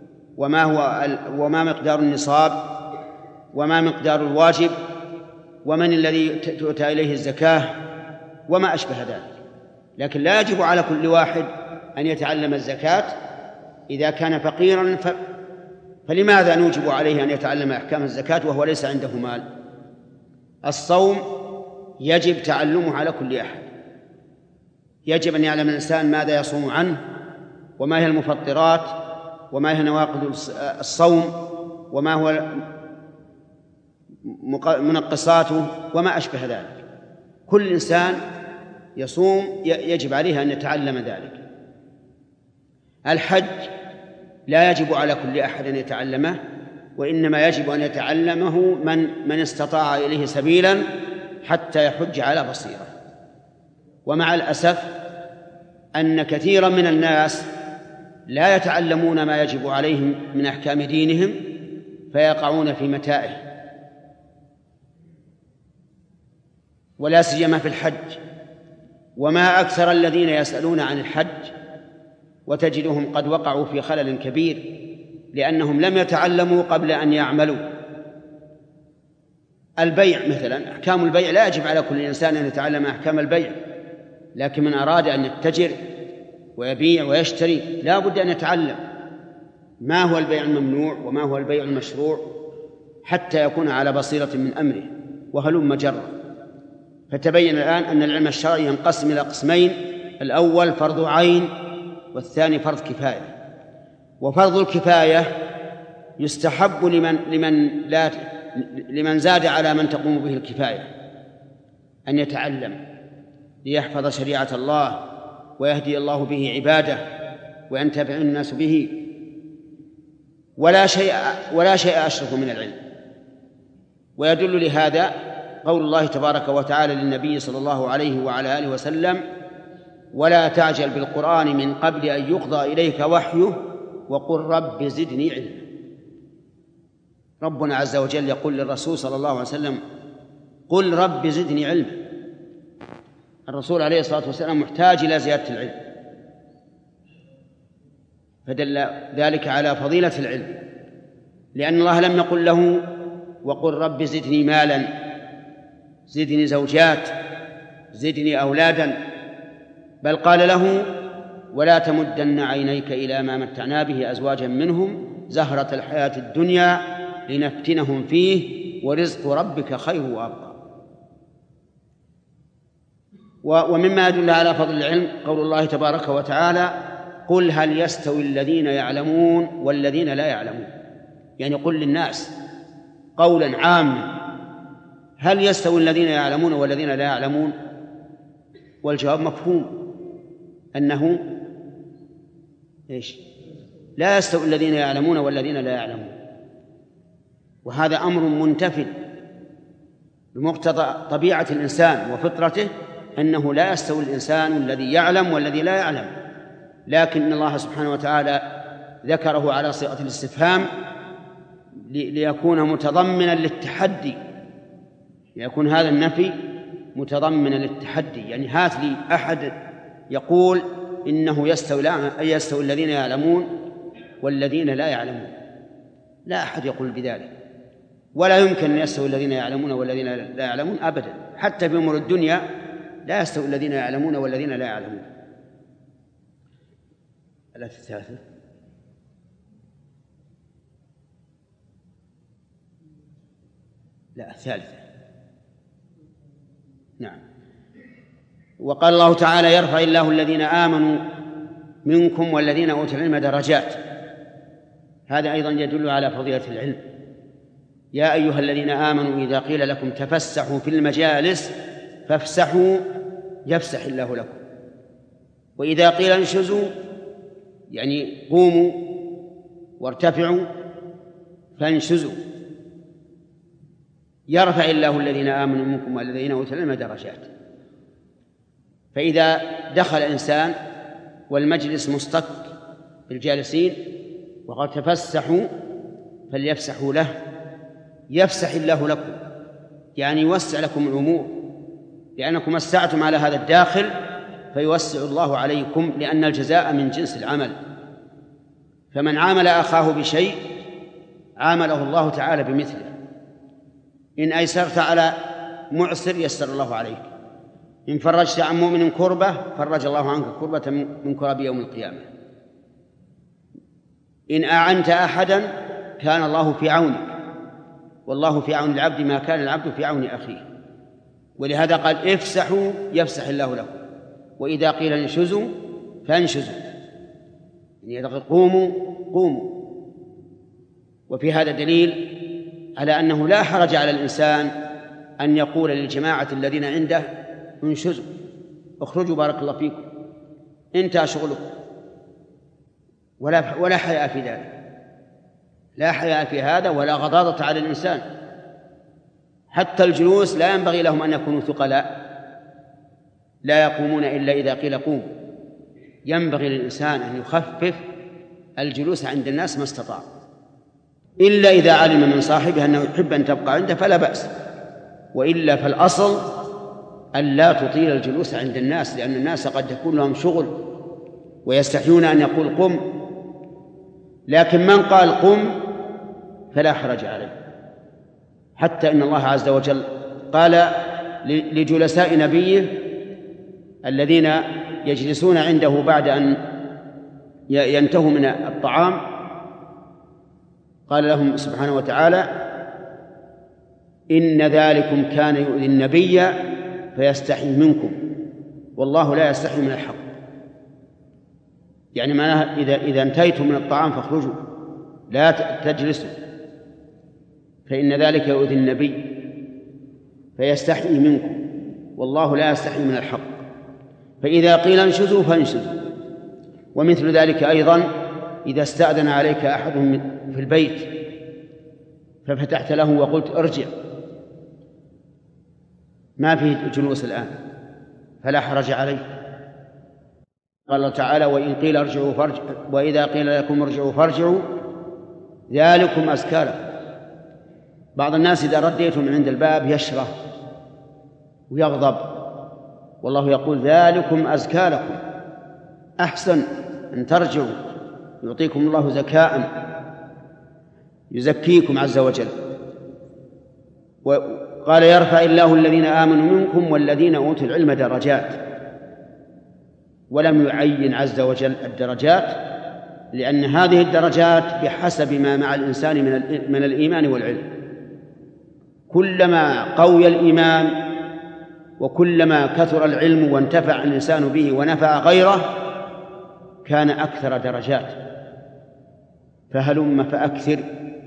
وما مقدار النصاب، وما مقدار الواجب، ومن الذي تؤتى إليه الزكاة، وما أشبه ذلك. لكن لا يجب على كل واحد أن يتعلم الزكاة إذا كان فقيرا، فلماذا نوجب عليه أن يتعلم أحكام الزكاة وهو ليس عنده مال؟ الصوم يجب تعلمه على كل أحد. يجب أن يعلم الإنسان ماذا يصوم عنه، وما هي المفطرات، وما هي نواقض الصوم، وما هو منقصاته، وما أشبه ذلك. كل إنسان يصوم يجب عليه أن يتعلم ذلك. الحج لا يجب على كل أحد أن يتعلمه، وإنما يجب أن يتعلمه من استطاع إليه سبيلا حتى يحج على بصيرة. ومع الأسف أن كثيرا من الناس لا يتعلمون ما يجب عليهم من أحكام دينهم فيقعون في متائه، ولا سيما في الحج. وما أكثر الذين يسألون عن الحج وتجدهم قد وقعوا في خلل كبير لأنهم لم يتعلموا قبل أن يعملوا. البيع مثلا، أحكام البيع لا يجب على كل إنسان أن يتعلم أحكام البيع، لكن من أراد أن يتجر ويبيع ويشتري لا بد أن يتعلم ما هو البيع الممنوع وما هو البيع المشروع حتى يكون على بصيرة من أمره، وهلم جرا. فتبين الآن أن العلم الشرعي ينقسم إلى قسمين: الأول فرض عين، والثاني فرض كفاية. وفرض الكفاية يستحب لمن زاد على من تقوم به الكفاية أن يتعلم ليحفظ شريعة الله ويهدي الله به عباده وينتفع الناس به. ولا شيء أشرف من العلم. ويدل لهذا قول الله تبارك وتعالى للنبي صلى الله عليه وعلى آله وسلم: ولا تعجل بالقرآن من قبل أن يقضى إليك وحيه وقل رب زدني علما. ربنا عز وجل يقول للرسول صلى الله عليه وسلم: قل رب زدني علما. الرسول عليه الصلاة والسلام محتاج إلى زيادة العلم، فدل ذلك على فضيلة العلم، لأن الله لم يقل له: وقل رب زدني مالا، زدني زوجات، زدني أولادا، بل قال له: ولا تمدن عينيك إلى ما متعنا به أزواجا منهم زهرة الحياة الدنيا لنفتنهم فيه ورزق ربك خير وأبقى. ومما يدل على فضل العلم قول الله تبارك وتعالى: قل هل يستوي الذين يعلمون والذين لا يعلمون. يعني قل للناس قولا عاما: هل يستوي الذين يعلمون والذين لا يعلمون؟ والجواب مفهوم أنه لا يستوي الذين يعلمون والذين لا يعلمون. وهذا أمر منتفل بمقتضى طبيعة الإنسان وفطرته، أنه لا يستوي الإنسان الذي يعلم والذي لا يعلم. لكن الله سبحانه وتعالى ذكره على صيغة الاستفهام ليكون متضمنا للتحدي، ليكون هذا النفي متضمنا للتحدي. يعني هات لي أحد يقول إنه يستوي الذين يعلمون والذين لا يعلمون. لا أحد يقول بذلك، ولا يمكن أن يستوي الذين يعلمون والذين لا يعلمون أبدا. حتى في أمور الدنيا لا يستوي الذين يعلمون والذين لا يعلمون. الثالثة نعم. وقال الله تعالى: يرفع الله الذين آمنوا منكم والذين أوتوا العلم درجات. هذا أيضا يدل على فضيلة العلم. يا أيها الذين آمنوا إذا قيل لكم تفسحوا في المجالس فافسحوا يفسح الله لكم، وإذا قيل انشزوا يعني قوموا وارتفعوا فانشزوا. يرفع الله الذين آمنوا منكم والذين أوتوا العلم درجات. فإذا دخل إنسان والمجلس مصطك بالجالسين وقد تفسحوا فليفسحوا له يفسح الله لكم، يعني يوسع لكم الأمور، لأنكم وسعتم على هذا الداخل فيوسع الله عليكم، لأن الجزاء من جنس العمل. فمن عامل أخاه بشيء عامله الله تعالى بمثله. إن أيسرت على معسر يسر الله عليك، إن فرجت عن مؤمن كربة فرج الله عنك كربة من كرب يوم القيامة، إن أعنت أحدا كان الله في عونك، والله في عون العبد ما كان العبد في عون أخيه. ولهذا قال افسحوا يفسح الله لكم، وإذا قيل انشزوا فانشزوا، يعني قوموا قوموا. وفي هذا دليل على أنه لا حرج على الإنسان أن يقول للجماعة الذين عنده انشزوا اخرجوا بارك الله فيكم انتهى شغلكم، ولا حياء في ذلك، لا حياء في هذا ولا غضاضة على الإنسان. حتى الجلوس لا ينبغي لهم أن يكونوا ثقلاء لا يقومون إلا إذا قيل قوم. ينبغي للإنسان أن يخفف الجلوس عند الناس ما استطاع، إلا إذا علم من صاحبه أنه يحب أن تبقى عنده فلا بأس، وإلا فالأصل أن لا تطيل الجلوس عند الناس، لأن الناس قد يكون لهم شغل ويستحيون أن يقول قم. لكن من قال قم فلا حرج عليه، حتى إن الله عز وجل قال لجلساء نبيه الذين يجلسون عنده بعد أن ينتهوا من الطعام، قال لهم سبحانه وتعالى إن ذلكم كان يؤذي النبي فيستحي منكم والله لا يستحي من الحق. يعني معناها إذا انتهيتم من الطعام فاخرجوا لا تجلسوا، فإن ذلك يؤذي النبي فيستحي منكم والله لا يستحي من الحق. فإذا قيل انشزوا فانشزوا. ومثل ذلك أيضا إذا استأذن عليك أحدهم في البيت ففتحت له وقلت ارجع، ما فيه جلوس الآن فلا حرج عليه. قال الله تعالى وإن قيل ارجعوا فارجعوا وإذا قيل لكم ارجعوا فارجعوا ذلكم أزكى لكم. بعض الناس إذا رديتم من عند الباب يشره ويغضب، والله يقول ذلكم أزكى لكم، أحسن أن ترجعوا، يعطيكم الله زكاء يزكيكم عز وجل. وقال يرفع الله الذين آمنوا منكم والذين أوتوا العلم درجات، ولم يعين عز وجل الدرجات، لأن هذه الدرجات بحسب ما مع الإنسان من الإيمان والعلم. كلما قوي الإيمان وكلما كثر العلم وانتفع الإنسان به ونفع غيره كان أكثر درجات. فهلم فأكثر،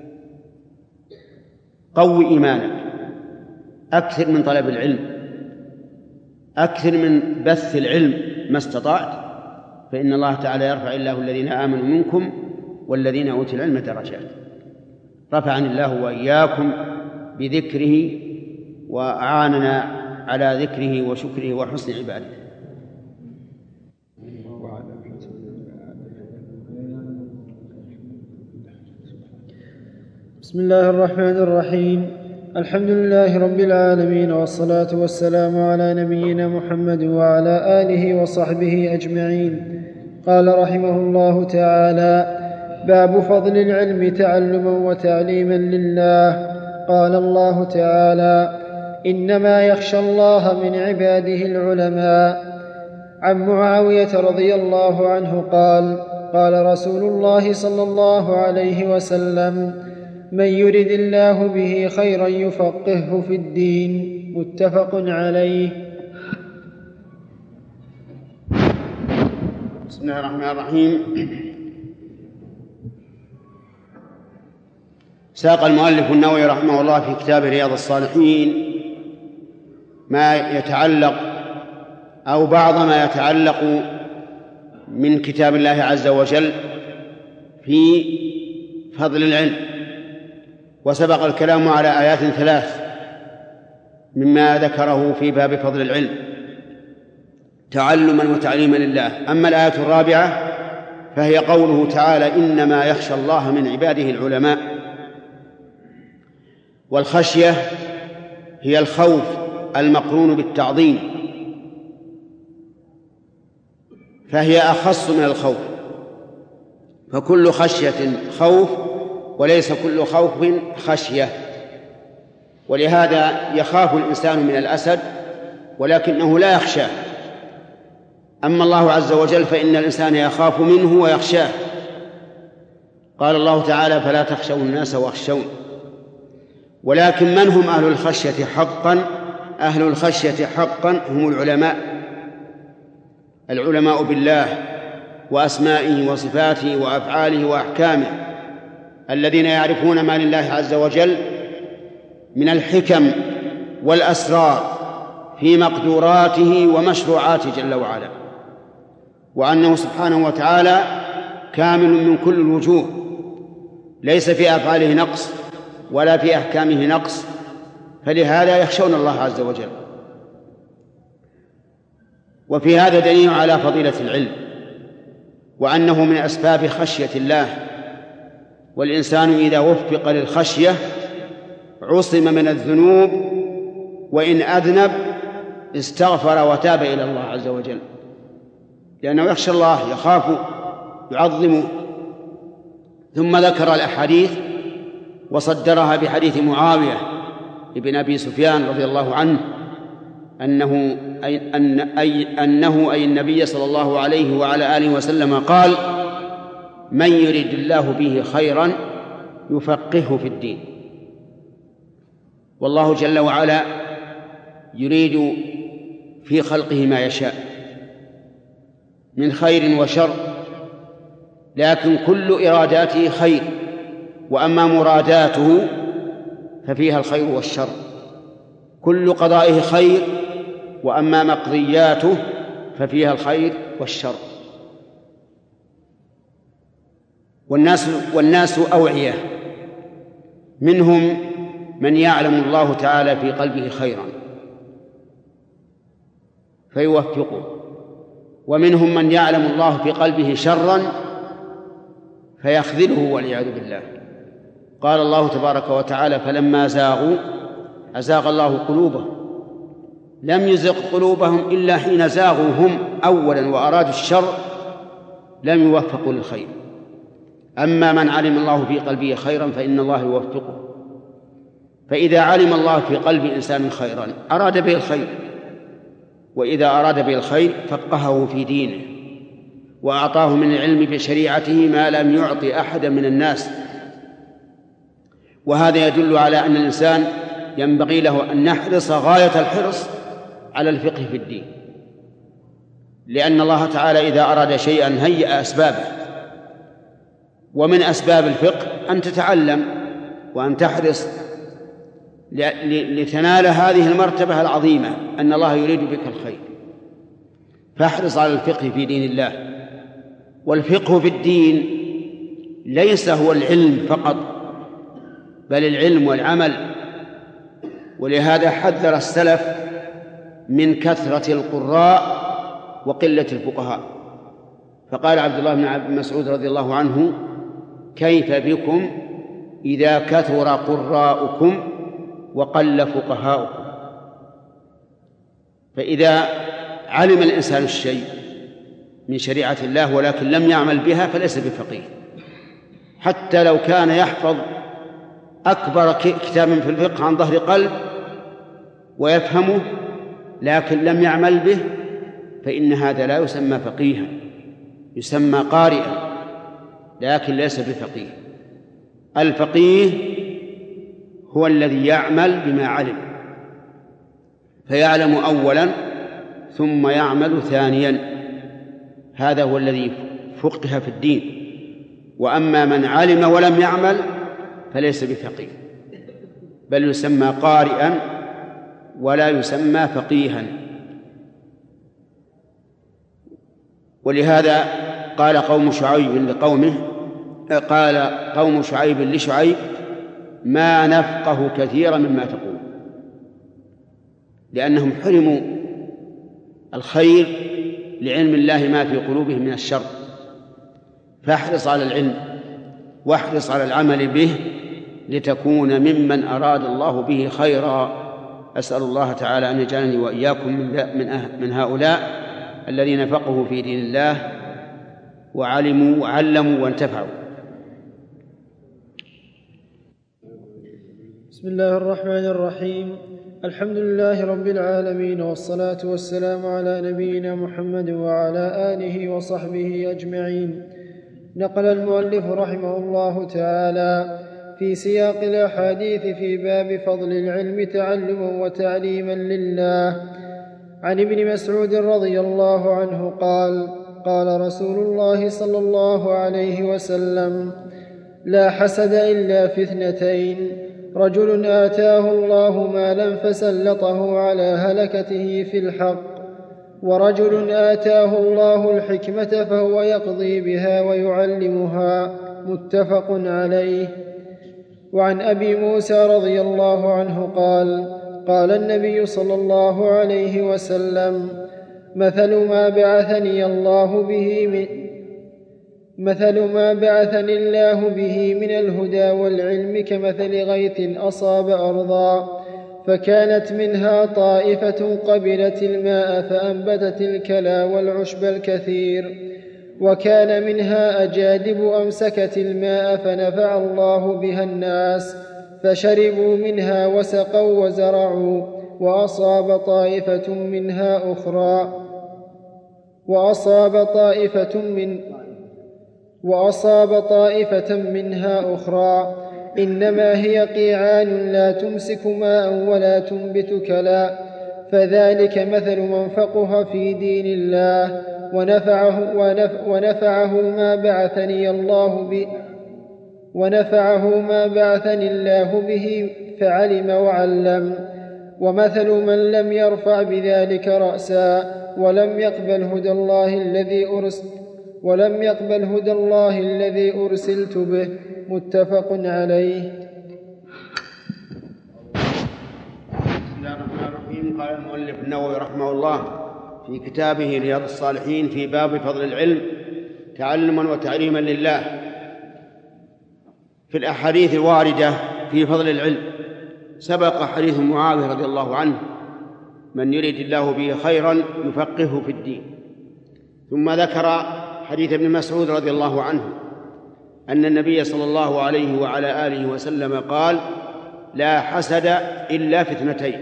قوي إيمانك، أكثر من طلب العلم، أكثر من بث العلم ما استطعت، فإن الله تعالى يرفع الله الذين آمنوا منكم والذين أوتوا العلم درجات. رفعني الله وإياكم بذكره وأعاننا على ذكره وشكره وحسن عبادته. بسم الله الرحمن الرحيم. الحمد لله رب العالمين، والصلاة والسلام على نبينا محمد وعلى آله وصحبه أجمعين. قال رحمه الله تعالى: باب فضل العلم تعلما وتعليما لله. قال الله تعالى: إنما يخشى الله من عباده العلماء. عن معاوية رضي الله عنه قال: قال رسول الله صلى الله عليه وسلم: من يرد الله به خيرا يفقهه في الدين. متفق عليه. بسم الله الرحمن الرحيم. ساق المؤلف النووي رحمه الله في كتاب رياض الصالحين ما يتعلق أو بعض ما يتعلق من كتاب الله عز وجل في فضل العلم. وسبق الكلام على آيات 3 مما ذكره في باب فضل العلم تعلما وتعليما لله. أما الآية 4 فهي قوله تعالى: إنما يخشى الله من عباده العلماء. والخشية هي الخوف المقرون بالتعظيم، فهي أخص من الخوف، فكل خشية خوف وليس كل خوف خشية. ولهذا يخاف الإنسان من الأسد ولكنه لا يخشاه، أما الله عز وجل فإن الإنسان يخاف منه ويخشاه. قال الله تعالى: فلا تخشوا الناس واخشون. ولكن من هم أهل الخشية حقا؟ أهل الخشية حقا هم العلماء بالله وأسمائه وصفاته وأفعاله وأحكامه، الذين يعرفون ما لله عز وجل من الحكم والأسرار في مقدوراته ومشروعاته جل وعلا، وأنه سبحانه وتعالى كامل من كل الوجوه، ليس في أفعاله نقص ولا في أحكامه نقص، فلهذا يخشون الله عز وجل. وفي هذا دليل على فضيلة العلم، وأنه من أسباب خشية الله. والإنسان إذا وفق للخشية عصم من الذنوب، وإن أذنب استغفر وتاب إلى الله عز وجل، لأنه يخشى الله، يخاف، يعظمه. ثم ذكر الأحاديث وصدرها بحديث معاوية ابن أبي سفيان رضي الله عنه أنه أي النبي صلى الله عليه وعلى آله وسلم قال: من يريد الله به خيرا يفقهه في الدين. والله جل وعلا يريد في خلقه ما يشاء من خير وشر، لكن كل إراداته خير، وأما مراداته ففيها الخير والشر. كل قضائه خير، وأما مقضياته ففيها الخير والشر. والناس أوعية، منهم من يعلم الله تعالى في قلبه خيرا فيوفقه، ومنهم من يعلم الله في قلبه شرا فيخذله والعياذ بالله. قال الله تبارك وتعالى: فلما زاغوا أزاغ الله قلوبهم. لم يزغ قلوبهم إلا حين زاغوا هم أولا وأرادوا الشر لم يوفقوا للخير. أما من علم الله في قلبه خيرا فإن الله يوفقه. فإذا علم الله في قلب إنسان خيرا أراد به الخير، وإذا أراد به الخير فقهه في دينه وأعطاه من العلم بشريعته ما لم يعطي أحدا من الناس. وهذا يدل على أن الإنسان ينبغي له أن يحرص غاية الحرص على الفقه في الدين، لأن الله تعالى إذا أراد شيئا هيأ أسبابه، ومن أسباب الفقه أن تتعلم وأن تحرص لتنال هذه المرتبة العظيمة أن الله يريد بك الخير. فاحرص على الفقه في دين الله. والفقه في الدين ليس هو العلم فقط، بل العلم والعمل. ولهذا حذر السلف من كثرة القراء وقلة الفقهاء، فقال عبد الله بن مسعود رضي الله عنه: كيف بكم إذا كثر قراؤكم وقل فقهاؤكم؟ فإذا علم الإنسان الشيء من شريعة الله ولكن لم يعمل بها فليس بفقيه، حتى لو كان يحفظ أكبر كتاب في الفقه عن ظهر قلب ويفهمه لكن لم يعمل به، فإن هذا لا يسمى فقيها، يسمى قارئا لكن ليس بفقيه. الفقيه هو الذي يعمل بما علم، فيعلم أولا ثم يعمل ثانيا، هذا هو الذي فقه في الدين. وأما من علم ولم يعمل فليس بفقيه، بل يسمى قارئا ولا يسمى فقيها. ولهذا قال قوم شعيب لشعيب: ما نفقه كثيرا مما تقول، لأنهم حرموا الخير لعلم الله ما في قلوبهم من الشر. فاحرص على العلم واحرص على العمل به، لتكون ممن أراد الله به خيرا. أسأل الله تعالى أن يجعلني وإياكم من هؤلاء الذين فقهوا في دين الله وعلموا وعلموا وانتفعوا. بسم الله الرحمن الرحيم. الحمد لله رب العالمين، والصلاة والسلام على نبينا محمد وعلى آله وصحبه أجمعين. نقل المؤلف رحمه الله تعالى في سياق الأحاديث في باب فضل العلم تعلما وتعليما لله عن ابن مسعود رضي الله عنه قال: قال رسول الله صلى الله عليه وسلم: لا حسد إلا في اثنتين: رجل آتاه الله مالا فسلطه على هلكته في الحق، ورجل آتاه الله الحكمة فهو يقضي بها ويعلمها. متفق عليه. وعن أبي موسى رضي الله عنه قال: قال النبي صلى الله عليه وسلم: مثل ما بعثني الله به من الهدى والعلم كمثل غيث أصاب أرضا فكانت منها طائفة قبلت الماء فأنبتت الكلى والعشب الكثير، وكان منها أجادب أمسكت الماء فنفع الله بها الناس فشربوا منها وسقوا وزرعوا، وأصاب طائفة منها أخرى إنما هي قيعان لا تمسك ماء ولا تنبت كلا، فذلك مثل من فقه في دين الله ونفعه ما بعثني الله به فعلم وعلم، ومثل من لم يرفع بذلك رأسا ولم يقبل هدى الله الذي أرسلت به. متفق عليه. بسم الله الرحمن الرحيم. قال المؤلف النووي رحمه الله في كتابه رياض الصالحين في باب فضل العلم تعلما وتعليما لله، في الأحاديث الواردة في فضل العلم سبق حديث معاوية رضي الله عنه: من يريد الله به خيرا يفقهه في الدين. ثم ذكر حديث ابن مسعود رضي الله عنه أن النبي صلى الله عليه وعلى آله وسلم قال: لا حسد إلا في اثنتين.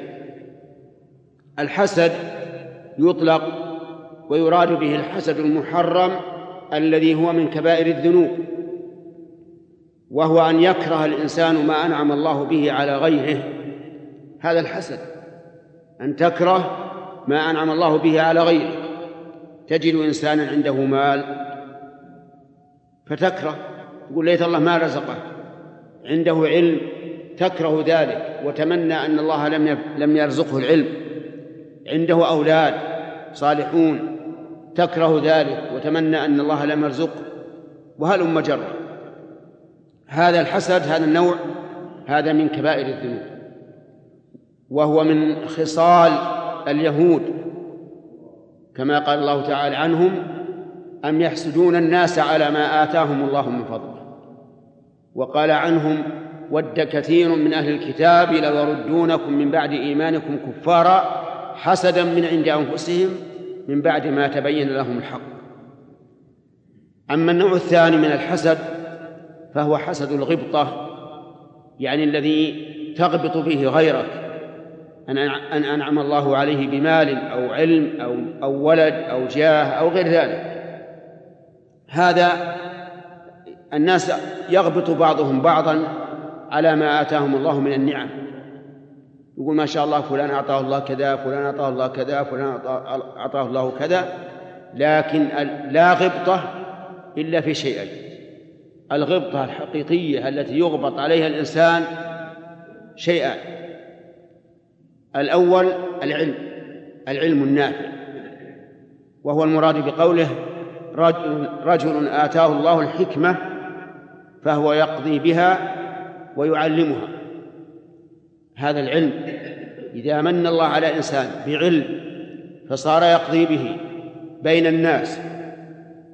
الحسد يطلق ويراد به الحسد المحرم الذي هو من كبائر الذنوب، وهو أن يكره الإنسان ما أنعم الله به على غيره. هذا الحسد، أن تكره ما أنعم الله به على غيره. تجد إنسانا عنده مال فتكره، تقول ليت الله ما رزقه. عنده علم تكره ذلك وتمنى أن الله لم يرزقه العلم. عنده أولاد صالحون تكره ذلك وتمنى أن الله لم يرزقه، وهلم جرا. هذا الحسد، هذا النوع، هذا من كبائر الذنوب، وهو من خصال اليهود، كما قال الله تعالى عنهم: أم يحسدون الناس على ما آتاهم الله من فضله. وقال عنهم: ود كثير من أهل الكتاب لو يردونكم من بعد إيمانكم كفارا حسدا من عند أنفسهم من بعد ما تبين لهم الحق. أما النوع الثاني من الحسد فهو حسد الغبطة، يعني الذي تغبط به غيرك، أن أنعم الله عليه بمال أو علم أو ولد أو جاه أو غير ذلك. هذا الناس يغبط بعضهم بعضا على ما آتاهم الله من النعم، يقول ما شاء الله فلان أعطاه الله كذا، فلان أعطاه الله كذا، فلان أعطاه الله كذا، لكن لا غبطة إلا في شيئين: الغبطة الحقيقية التي يغبط عليها الإنسان شيئان: الأول العلم النافع، وهو المراد بقوله: رجل آتاه الله الحكمة فهو يقضي بها ويعلمها. هذا العلم إذا من الله على إنسان بعلم فصار يقضي به بين الناس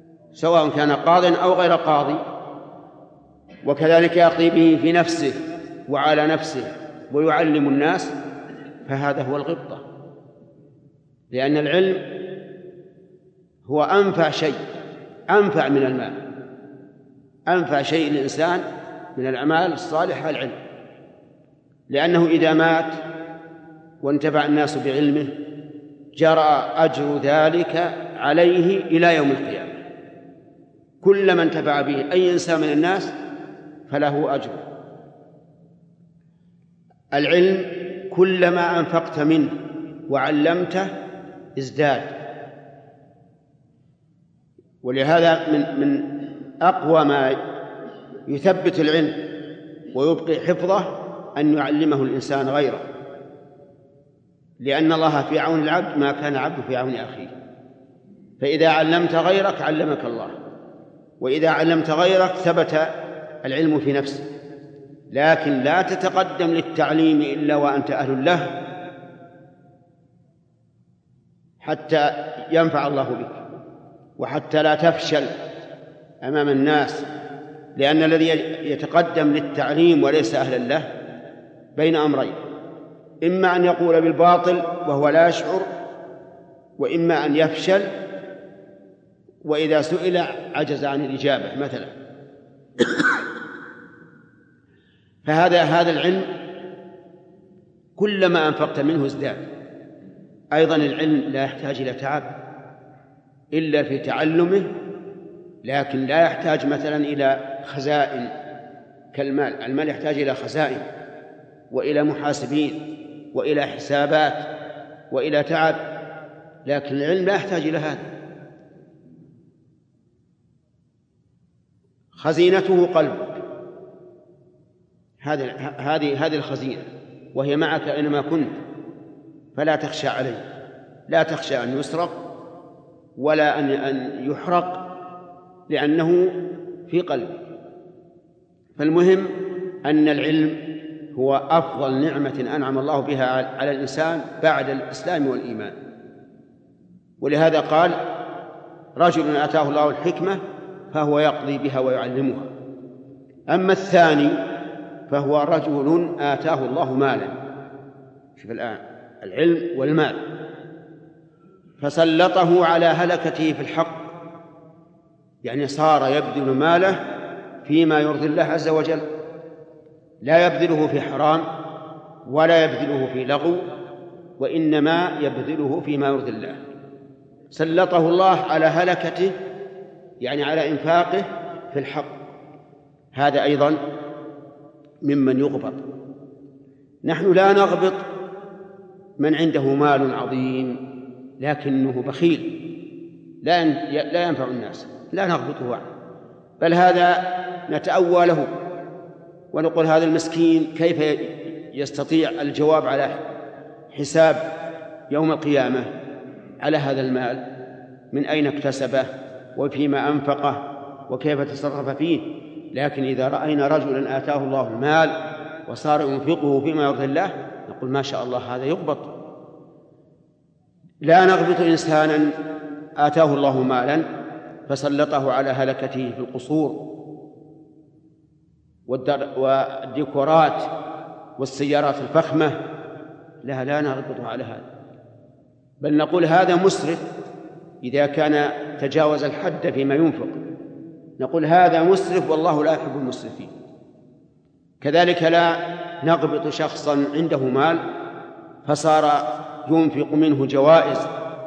سواء كان قاض أو غير قاضي، وكذلك يقضي به في نفسه وعلى نفسه ويعلم الناس فهذا هو الغبطة، لأن العلم هو أنفع شيء، أنفع من المال، أنفع شيء للإنسان من الأعمال الصالحة العلم، لأنه إذا مات وانتفع الناس بعلمه جرى أجر ذلك عليه إلى يوم القيامة. كلما انتفع به أي إنسان من الناس فله أجر. العلم كلما أنفقت منه وعلمته ازداد. ولهذا من أقوى ما يثبت العلم ويبقي حفظه أن يعلمه الإنسان غيره، لأن الله في عون العبد ما كان عبد في عون أخيه. فإذا علمت غيرك علمك الله، وإذا علمت غيرك ثبت العلم في نفسك. لكن لا تتقدم للتعليم إلا وأنت أهل له حتى ينفع الله بك، وحتى لا تفشل أمام الناس، لأن الذي يتقدم للتعليم وليس أهلا له بين أمرين: إما أن يقول بالباطل وهو لا يشعر، وإما أن يفشل وإذا سئل عجز عن الإجابة مثلا. فهذا العلم كلما أنفقت منه ازداد. أيضا العلم لا يحتاج إلى تعب إلا في تعلمه، لكن لا يحتاج مثلا إلى خزائن كالمال. المال يحتاج إلى خزائن وإلى محاسبين وإلى حسابات وإلى تعب، لكن العلم لا يحتاج إلى هذا. خزينته قلبك، هذه الخزينة، وهي معك أينما كنت، فلا تخشى عليه، لا تخشى أن يسرق ولا أن يحرق، لأنه في قلبك. فالمهم أن العلم هو أفضل نعمة أنعم الله بها على الإنسان بعد الإسلام والإيمان. ولهذا قال: رجل آتاه الله الحكمة فهو يقضي بها ويعلمها. أما الثاني فهو رجل آتاه الله مالا. شوف الآن العلم والمال، فسلطه على هلكته في الحق، يعني صار يبذل ماله فيما يرضي الله عز وجل، لا يبذله في حرام ولا يبذله في لغو، وإنما يبذله فيما يرضي الله. سلطه الله على هلكته، يعني على إنفاقه في الحق. هذا أيضا ممن يغبط. نحن لا نغبط من عنده مال عظيم لكنه بخيل لا ينفع الناس، لا نغبطه عنه، بل هذا نتأوى له ونقول: هذا المسكين كيف يستطيع الجواب على حساب يوم القيامة على هذا المال، من أين اكتسبه وفيما أنفقه وكيف تصرف فيه. لكن إذا رأينا رجلا آتاه الله المال وصار ينفقه فيما يرضي الله نقول: ما شاء الله، هذا يغبط. لا نغبط إنسانا آتاه الله مالا فسلطه على هلكته في القصور والديكورات والسيارات الفخمة، لا نغبطه على هذا، بل نقول: هذا مسرف إذا كان تجاوز الحد فيما ينفق، نقول: هذا مسرف والله لا يحب المسرفين. كذلك لا نغبط شخصا عنده مال فصار ينفق منه جوائز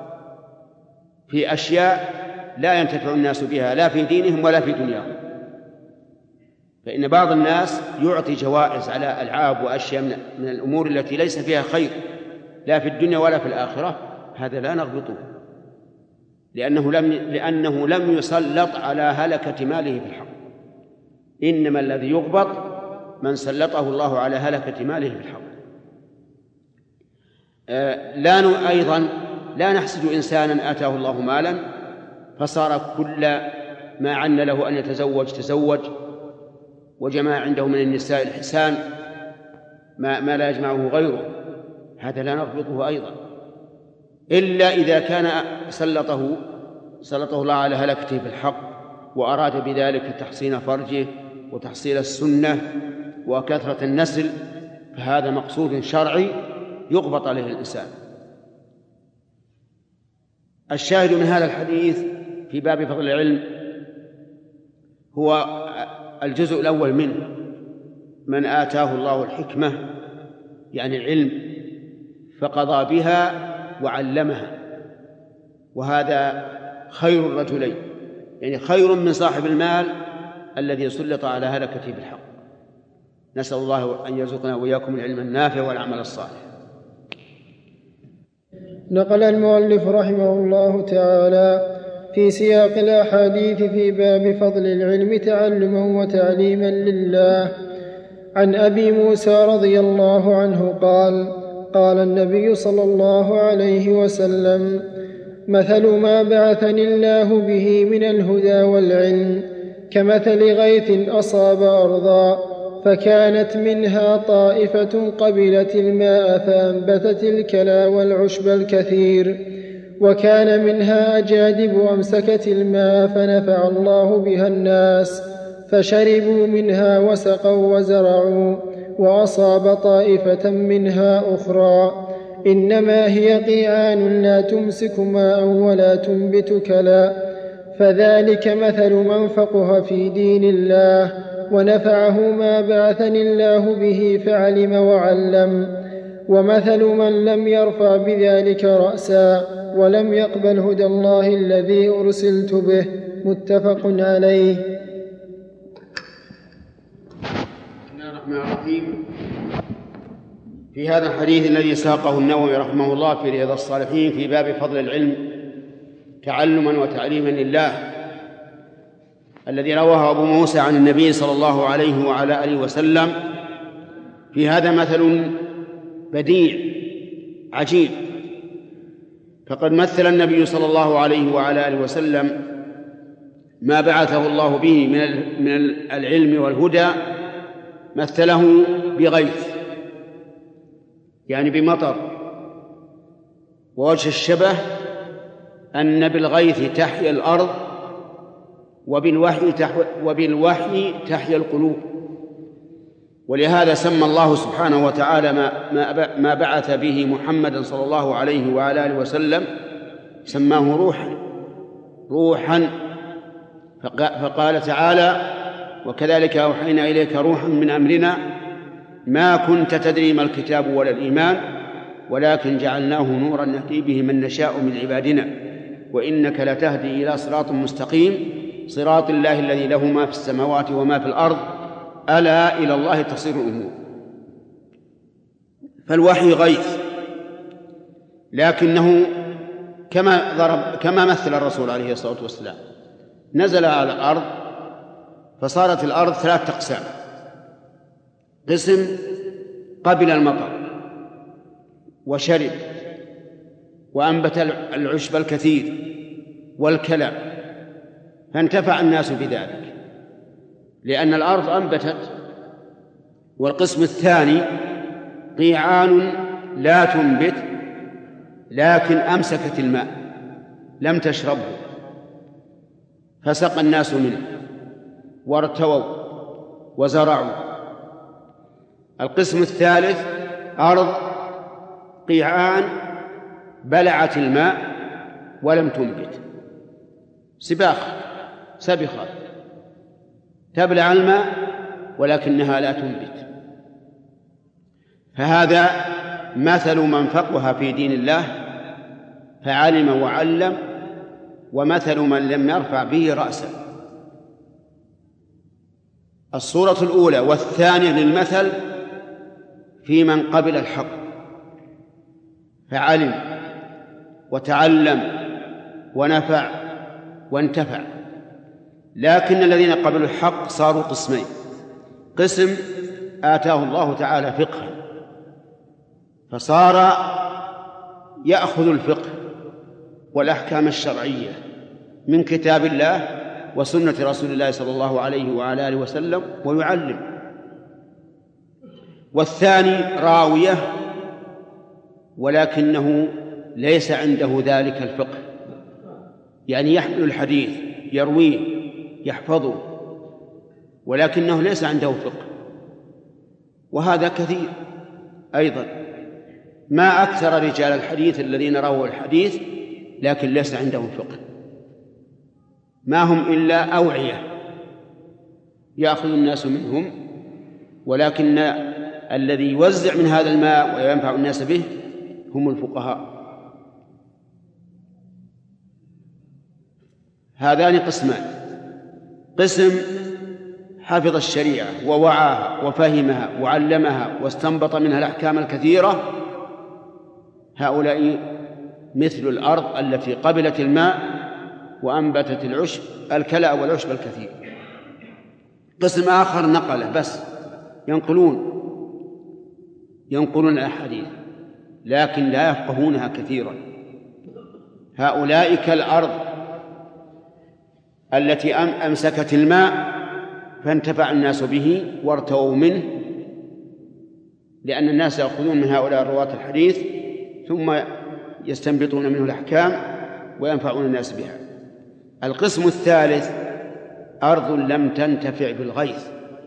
في أشياء لا ينتفع الناس بها لا في دينهم ولا في دنياهم. فإن بعض الناس يعطي جوائز على ألعاب وأشياء من الأمور التي ليس فيها خير لا في الدنيا ولا في الآخرة، هذا لا نغبطه، لأنه لم يسلط على هلكة ماله في الحق. إنما الذي يغبط من سلطه الله على هلكة ماله في الحق. أيضا لا نحسد إنسانا آتاه الله مالا فصار كل ما عن له أن يتزوج تزوج، وجمع عنده من النساء الحسان ما لا يجمعه غيره، هذا لا نغبطه أيضا، إلا إذا كان سلطه الله على هلكته في الحق وأراد بذلك تحصين فرجه وتحصيل السنة وكثرة النسل، فهذا مقصود شرعي يقبط عليه الإنسان. الشاهد من هذا الحديث في باب فضل العلم هو الجزء الأول منه: من آتاه الله الحكمة، يعني العلم، فقضى بها وعلمها، وهذا خير الرجلين، يعني خير من صاحب المال الذي سلط على هلكته بالحق. نسأل الله أن يرزقنا وإياكم العلم النافع والعمل الصالح. نقل المؤلف رحمه الله تعالى في سياق الأحاديث في باب فضل العلم تعلما وتعليما لله عن أبي موسى رضي الله عنه قال: قال النبي صلى الله عليه وسلم: مثل ما بعثني الله به من الهدى والعلم كمثل غيث أصاب أرضا فكانت منها طائفة قبلت الماء فأنبتت الكلى والعشب الكثير، وكان منها أجادب أمسكت الماء فنفع الله بها الناس فشربوا منها وسقوا وزرعوا، وأصاب طائفة منها أخرى إنما هي قيعان لا تمسك ماء ولا تنبت كلا، فذلك مثل من فقه في دين الله ونفعه ما بعثني الله به فعلم وعلم، ومثل من لم يرفع بذلك رأسا ولم يقبل هدى الله الذي أرسلت به. متفق عليه. بسم الله الرحمن الرحيم. في هذا الحديث الذي ساقه النووي رحمه الله في رياض الصالحين في باب فضل العلم تعلما وتعليما لله، الذي رواه أبو موسى عن النبي صلى الله عليه وعلى آله وسلم، في هذا مثل بديع عجيب. فقد مثل النبي صلى الله عليه وعلى آله وسلم ما بعثه الله به من العلم والهدى، مثله بغيث، يعني بمطر. ووجه الشبه أن بالغيث تحيا الأرض وبالوحي تحيا القلوب. ولهذا سمى الله سبحانه وتعالى ما بعث به محمدا صلى الله عليه وعلى آله وسلم سماه روحا. فقال تعالى: وكذلك أوحينا إليك روحا من أمرنا ما كنت تدري ما الكتاب ولا الإيمان ولكن جعلناه نورا نهدي به من نشاء من عبادنا وإنك لتهدي إلى صراط مستقيم صراط الله الذي له ما في السماوات وما في الأرض ألا إلى الله تصير الأمور. فالوحي غيث، لكنه كما مثل الرسول عليه الصلاة والسلام، نزل على الأرض فصارت الأرض 3 أقسام: قسم قبل المطر وشرب وأنبت العشب الكثير والكلى، فانتفع الناس بذلك لأن الأرض أنبتت. والقسم الثاني قيعان لا تنبت لكن أمسكت الماء لم تشربه فسقى الناس منه وارتووا وزرعوا. القسم الثالث أرض قيعان بلعت الماء ولم تنبت، سبخة تبلع الماء ولكنها لا تنبت. فهذا مثل من فقه في دين الله فعلم وعلم، ومثل من لم يرفع به رأسا. الصورة الأولى والثانية للمثل في من قبل الحق فعلم وتعلم ونفع وانتفع. لكن الذين قبلوا الحق صاروا قسمين: قسم آتاه الله تعالى فقها فصار يأخذ الفقه والأحكام الشرعية من كتاب الله وسنة رسول الله صلى الله عليه وعلى آله وسلم ويعلم. والثاني راوية ولكنه ليس عنده ذلك الفقه، يعني يحمل الحديث يرويه يحفظه ولكنه ليس عنده فقه، وهذا كثير أيضا. ما أكثر رجال الحديث الذين رووا الحديث لكن ليس عندهم فقه، ما هم إلا أوعية يأخذ الناس منهم، ولكن الذي يوزع من هذا الماء وينفع الناس به هم الفقهاء. هذان قسمان: قسم حفظ الشريعة ووعاها وفهمها وعلمها واستنبط منها الأحكام الكثيرة، هؤلاء مثل الأرض التي قبلت الماء وأنبتت الكلأ والعشب الكثير. قسم آخر نقله بس، ينقلون الأحاديث لكن لا يفقهونها كثيرا. هؤلاء كالأرض التي أمسكت الماء فانتفع الناس به وارتووا منه، لأن الناس يأخذون من هؤلاء رواة الحديث ثم يستنبطون منه الأحكام وينفعون الناس بها. القسم الثالث أرض لم تنتفع بالغيث،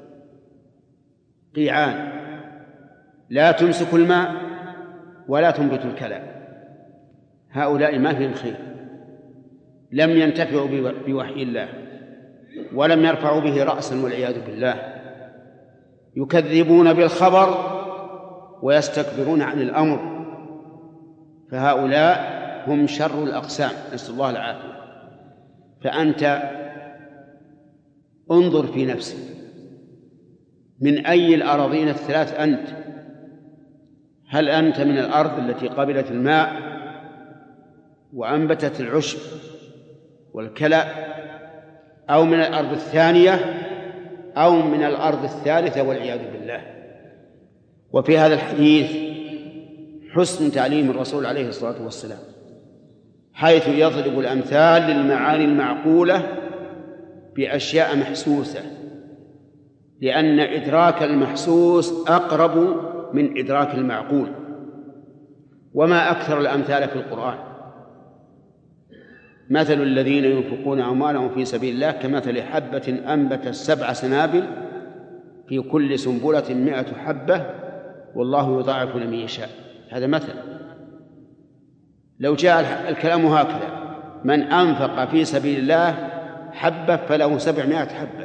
قيعان لا تمسك الماء ولا تنبت الكلى، هؤلاء ما فيهم خير، لم ينتفعوا بوحي الله ولم يرفعوا به رأسا والعياذ بالله، يكذبون بالخبر ويستكبرون عن الأمر، فهؤلاء هم شر الأقسام، نسأل الله العافية. فأنت انظر في نفسك، من أي الأراضين الثلاث أنت؟ هل أنت من الأرض التي قبلت الماء وأنبتت العشب والكلأ، أو من الأرض الثانية، أو من الأرض الثالثة والعياذ بالله؟ وفي هذا الحديث حسن تعليم الرسول عليه الصلاة والسلام، حيث يضرب الأمثال للمعاني المعقولة بأشياء محسوسة، لأن إدراك المحسوس أقرب من إدراك المعقول. وما أكثر الأمثال في القرآن: مثل الذين ينفقون أموالهم في سبيل الله كمثل حبة أنبتت 7 سنابل في كل سنبلة 100 حبة والله يضاعف لمن يشاء. هذا مثل. لو جاء الكلام هكذا: من أنفق في سبيل الله حبة فله 700 حبة،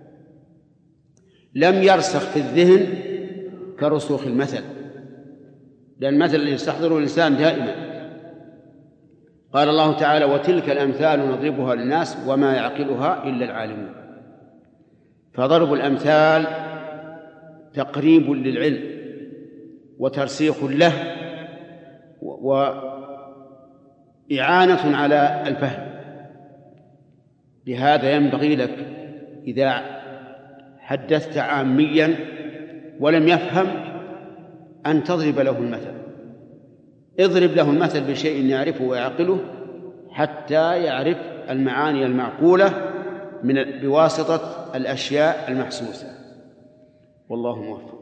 لم يرسخ في الذهن كرسوخ المثل، لأن المثل اللي يستحضره الإنسان دائما. قال الله تعالى: وتلك الأمثال نضربها للناس وما يعقلها إلا العالمون. فضرب الأمثال تقريب للعلم وترسيخ له وإعانة على الفهم. لهذا ينبغي لك إذا حدثت عاميا ولم يفهم أن تضرب له المثل، اضرب له المثل بشيء يعرفه ويعقله حتى يعرف المعاني المعقولة بواسطة الأشياء المحسوسة. والله موفق.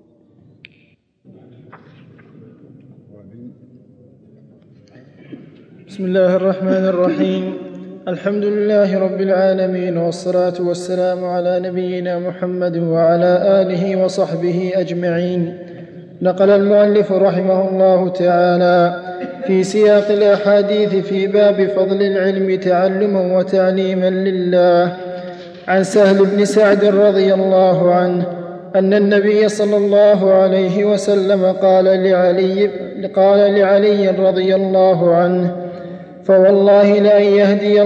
بسم الله الرحمن الرحيم. الحمد لله رب العالمين، والصلاة والسلام على نبينا محمد وعلى آله وصحبه أجمعين. نقل المؤلف رحمه الله تعالى في سياق الأحاديث في باب فضل العلم تعلما وتعليما لله عن سهل بن سعد رضي الله عنه أن النبي صلى الله عليه وسلم قال لعلي رضي الله عنه: فوالله لأن يهدي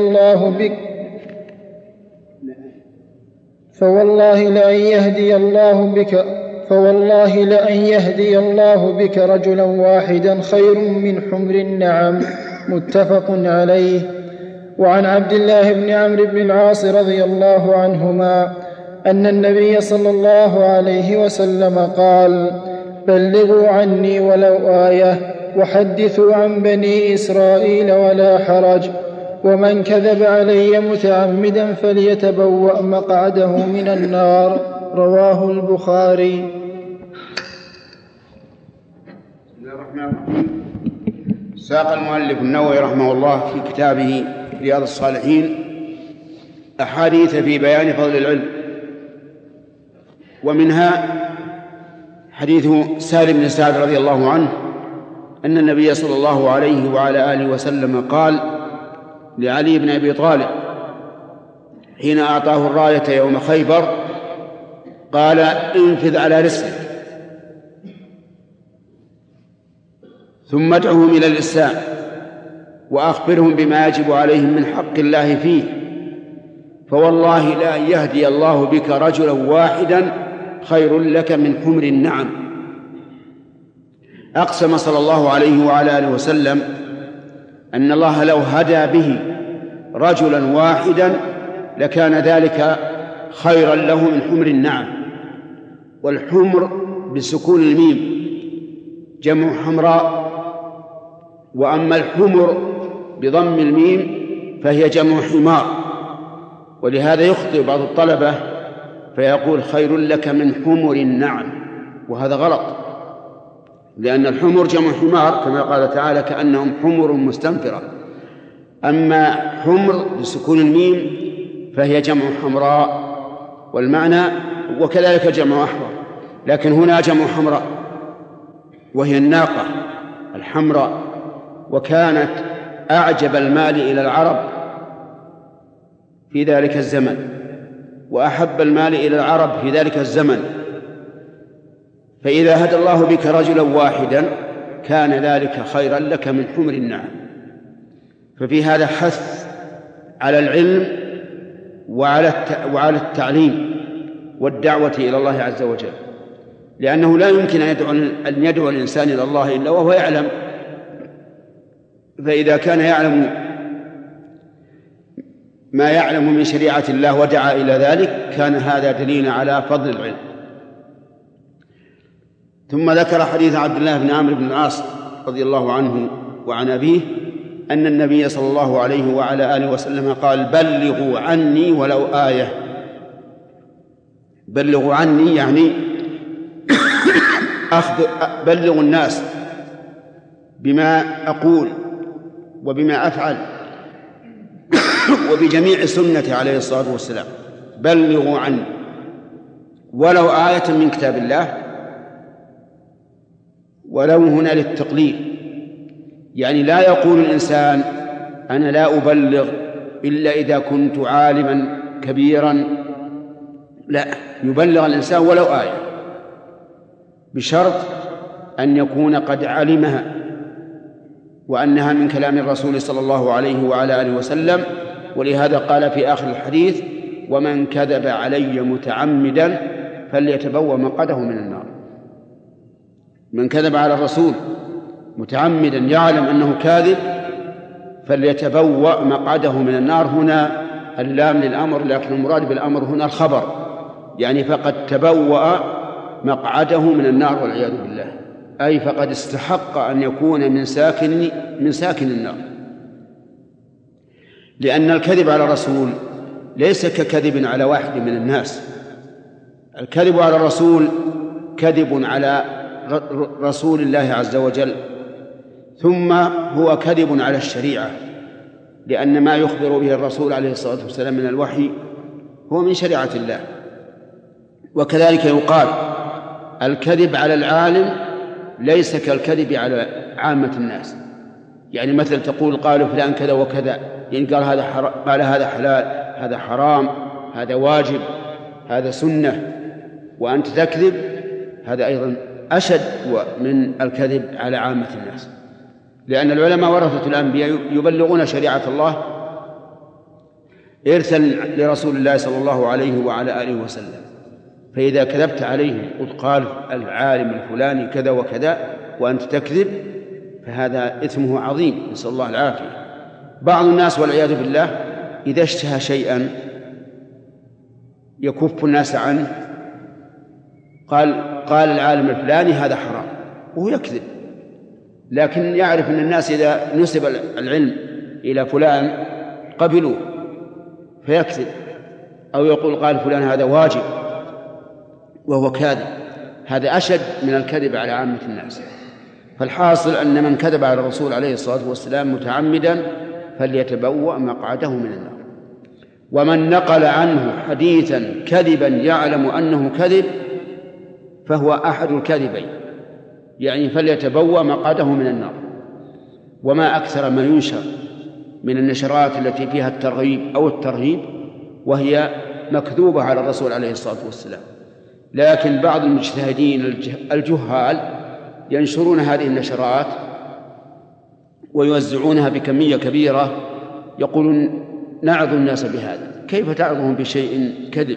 الله بك رجلا واحدا خير من حمر النعم. متفق عليه. وعن عبد الله بن عمرو بن العاص رضي الله عنهما أن النبي صلى الله عليه وسلم قال: بلغوا عني ولو آية وحدثوا عن بني إسرائيل ولا حرج، ومن كذب علي متعمدا فليتبوأ مقعده من النار. رواه البخاري. بسم الله الرحمن الرحيم. ساق المؤلف النووي رحمه الله في كتابه رياض الصالحين أحاديث في بيان فضل العلم، ومنها حديث سالم بن سعد رضي الله عنه أن النبي صلى الله عليه وعلى آله وسلم قال لعلي بن أبي طالب حين أعطاه الراية يوم خيبر، قال: انفذ على رسلك ثم ادعهم إلى الإسلام وأخبرهم بما يجب عليهم من حق الله فيه، فوالله لا يهدي الله بك رجلا واحدا خير لك من حمر النعم. أقسم صلى الله عليه وعلى آله وسلم أن الله لو هدى به رجلا واحدا لكان ذلك خيرا له من حمر النعم. والحمر بسكون الميم جمع حمراء، وأما الحمر بضم الميم فهي جمع حمار. ولهذا يخطئ بعض الطلبة فيقول: خير لك من حمر النعم، وهذا غلط، لأن الحمر جمع حمار كما قال تعالى: كأنهم حمر مستنفرة. أما حمر بسكون الميم فهي جمع حمراء، والمعنى وكذلك جمع أحمر، لكن هنا جمع حمراء وهي الناقة الحمراء. وكانت أعجب المال إلى العرب في ذلك الزمن، وأحب المال إلى العرب في ذلك الزمن، فإذا هدى الله بك رجلا واحدا كان ذلك خيرا لك من حمر النعم. ففي هذا حث على العلم وعلى التعليم والدعوة إلى الله عز وجل، لأنه لا يمكن أن يدعو الإنسان إلى الله إلا وهو يعلم. فإذا كان يعلم ما يعلم من شريعة الله ودعا إلى ذلك كان هذا دليلا على فضل العلم. ثم ذكر حديث عبد الله بن عمرو بن العاص رضي الله عنه وعن أبيه أن النبي صلى الله عليه وعلى آله وسلم قال: بلغوا عني ولو آية. بلغوا عني يعني بلغوا الناس بما أقول وبما أفعل وبجميع سنة عليه الصلاة والسلام. بلغوا عني ولو آية من كتاب الله. ولو هنا للتقليل، يعني لا يقول الإنسان: أنا لا أبلغ إلا إذا كنت عالما كبيرا، لا، يبلغ الإنسان ولو آية بشرط أن يكون قد علمها وأنها من كلام الرسول صلى الله عليه وعلى آله وسلم. ولهذا قال في آخر الحديث: ومن كذب علي متعمدا فليتبوأ مقعده من النار. من كذب على الرسول متعمدا يعلم أنه كاذب فليتبوأ مقعده من النار. هنا اللام للأمر، لكن المراد بالأمر هنا الخبر، يعني فقد تبوأ مقعده من النار والعياذ بالله، أي فقد استحق أن يكون من ساكن النار. لأن الكذب على الرسول ليس ككذب على واحد من الناس. الكذب على الرسول كذب على رسول الله عز وجل، ثم هو كذب على الشريعة، لأن ما يخبر به الرسول عليه الصلاة والسلام من الوحي هو من شريعة الله. وكذلك يقال: الكذب على العالم ليس كالكذب على عامة الناس. يعني مثل تقول: قال فلان كذا وكذا، يعني قال هذا حلال، هذا حرام، هذا واجب، هذا سنة، وأنت تكذب، هذا أيضا أشد من الكذب على عامة الناس. لأن العلماء ورثة الأنبياء يبلغون شريعة الله إرثا لرسول الله صلى الله عليه وعلى آله وسلم. فإذا كذبت عليه قد قال العالم الفلاني كذا وكذا وأنت تكذب، فهذا إثمه عظيم، نسأل الله العافية. بعض الناس والعياذ بالله إذا اشتهى شيئا يكف الناس عنه، قال العالم الفلاني هذا حرام، وهو يكذب، لكن يعرف أن الناس إذا نسب العلم إلى فلان قبلوه فيكذب، أو يقول قال فلان هذا واجب وهو كاذب. هذا أشد من الكذب على عامة الناس. فالحاصل أن من كذب على الرسول عليه الصلاة والسلام متعمدا فليتبوأ مقعده من النار. ومن نقل عنه حديثا كذبا يعلم أنه كذب فهو أحد الكاذبين، يعني فليتبوأ مقعده من النار. وما أكثر ما ينشر من النشرات التي فيها الترغيب أو الترهيب وهي مكذوبة على الرسول عليه الصلاة والسلام، لكن بعض المجتهدين الجهال ينشرون هذه النشرات ويوزعونها بكمية كبيرة، يقولون نعظ الناس بهذا. كيف تعظهم بشيء كذب؟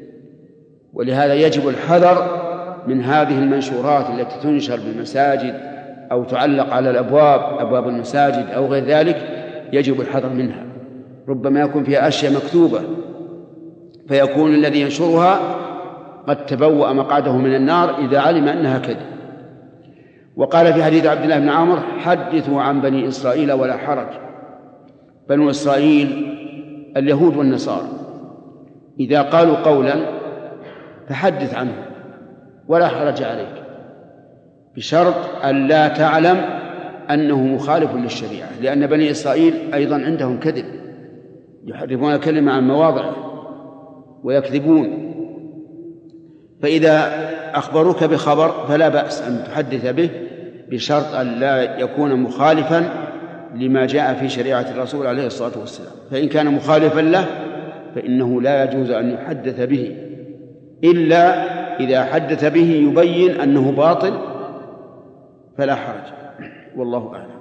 ولهذا يجب الحذر من هذه المنشورات التي تنشر بالمساجد أو تعلق على أبواب المساجد أو غير ذلك، يجب الحذر منها. ربما يكون فيها أشياء مكتوبة فيكون الذي ينشرها قد تبوأ مقعده من النار إذا علم أنها كذب. وقال في حديث عبد الله بن عمرو: حدثوا عن بني إسرائيل ولا حرج. بنو إسرائيل اليهود والنصارى إذا قالوا قولا فحدث عنه ولا حرج عليك، بشرط أن لا تعلم أنه مخالف للشريعة، لأن بني إسرائيل أيضا عندهم كذب، يحرفون الكلمة عن مواضعه ويكذبون. فإذا أخبروك بخبر فلا بأس أن تحدث به، بشرط أن لا يكون مخالفا لما جاء في شريعة الرسول عليه الصلاة والسلام. فإن كان مخالفا له فإنه لا يجوز أن يحدث به، إلا إذا حدث به يبين أنه باطل فلا حرج، والله أعلم.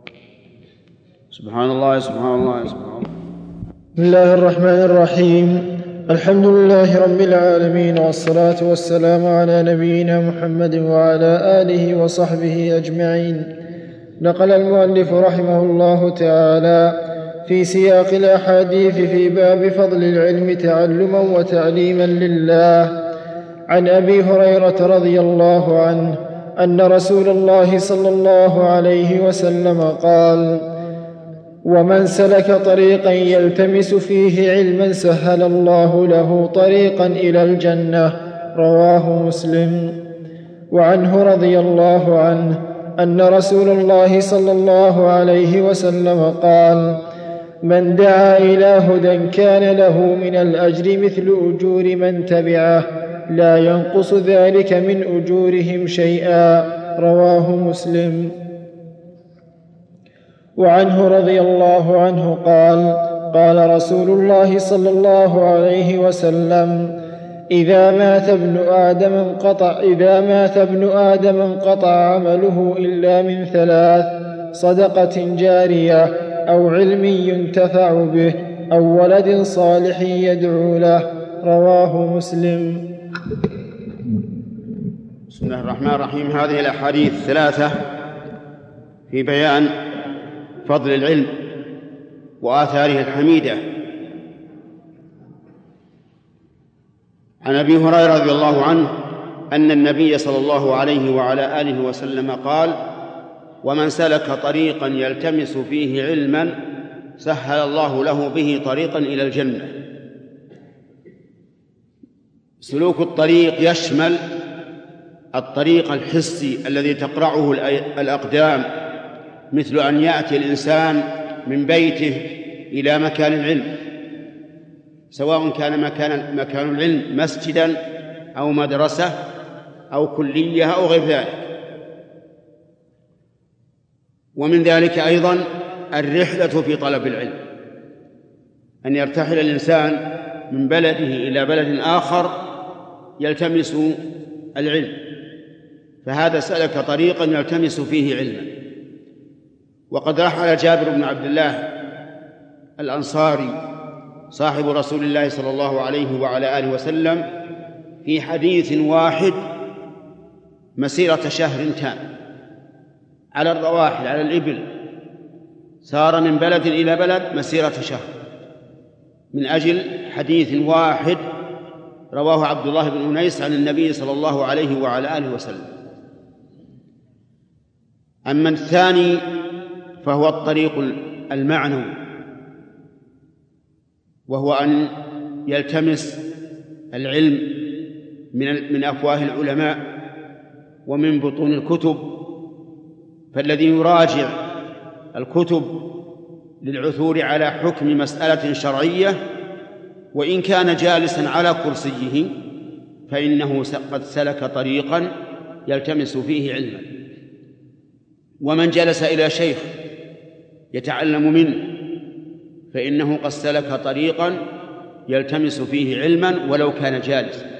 سبحان الله سبحان الله سبحان الله. بسم الله الرحمن الرحيم. الحمد لله رب العالمين، والصلاة والسلام على نبينا محمد وعلى آله وصحبه أجمعين. نقل المؤلف رحمه الله تعالى في سياق الأحاديث في باب فضل العلم تعلما وتعليما لله عن أبي هريرة رضي الله عنه أن رسول الله صلى الله عليه وسلم قال: ومن سلك طريقا يلتمس فيه علما سهل الله له طريقا إلى الجنة. رواه مسلم. وعنه رضي الله عنه أن رسول الله صلى الله عليه وسلم قال: من دعا إلى هدى كان له من الأجر مثل أجور من تبعه لا ينقص ذلك من أجورهم شيئا. رواه مسلم. وعنه رضي الله عنه قال: قال رسول الله صلى الله عليه وسلم: إذا مات ابن آدم انقطع عمله إلا من ثلاث: صدقة جارية، أو علم ينتفع به، أو ولد صالح يدعو له. رواه مسلم. بسم الله الرحمن الرحيم. هذه الأحاديث ثلاثة في بيان فضل العلم وآثاره الحميدة. عن أبي هريرة رضي الله عنه أن النبي صلى الله عليه وعلى آله وسلم قال: ومن سلك طريقا يلتمس فيه علما سهل الله له به طريقا إلى الجنة. سلوك الطريق يشمل الطريق الحسي الذي تقرعه الأقدام، مثل أن يأتي الإنسان من بيته إلى مكان العلم، سواء كان مكان العلم مسجدا أو مدرسة أو كلية أو غير ذلك. ومن ذلك أيضا الرحلة في طلب العلم، أن يرتحل الإنسان من بلده إلى بلد آخر يلتمس العلم، فهذا سلك طريقا يلتمس فيه علما. وقد رحل جابر بن عبد الله الأنصاري صاحب رسول الله صلى الله عليه وعلى آله وسلم في حديث واحد مسيرة شهر تام على الرواحل، على الإبل، سار من بلد إلى بلد مسيرة شهر من أجل حديث واحد رواه عبد الله بن أنيس عن النبي صلى الله عليه وعلى آله وسلم. أما الثاني فهو الطريق المعنوي، وهو أن يلتمس العلم من أفواه العلماء ومن بطون الكتب. فالذي يراجع الكتب للعثور على حكم مسألة شرعية وإن كان جالسا على كرسيه فإنه قد سلك طريقا يلتمس فيه علما. ومن جلس إلى شيخ يتعلم منه فإنه قد سلك طريقا يلتمس فيه علما ولو كان جالسا.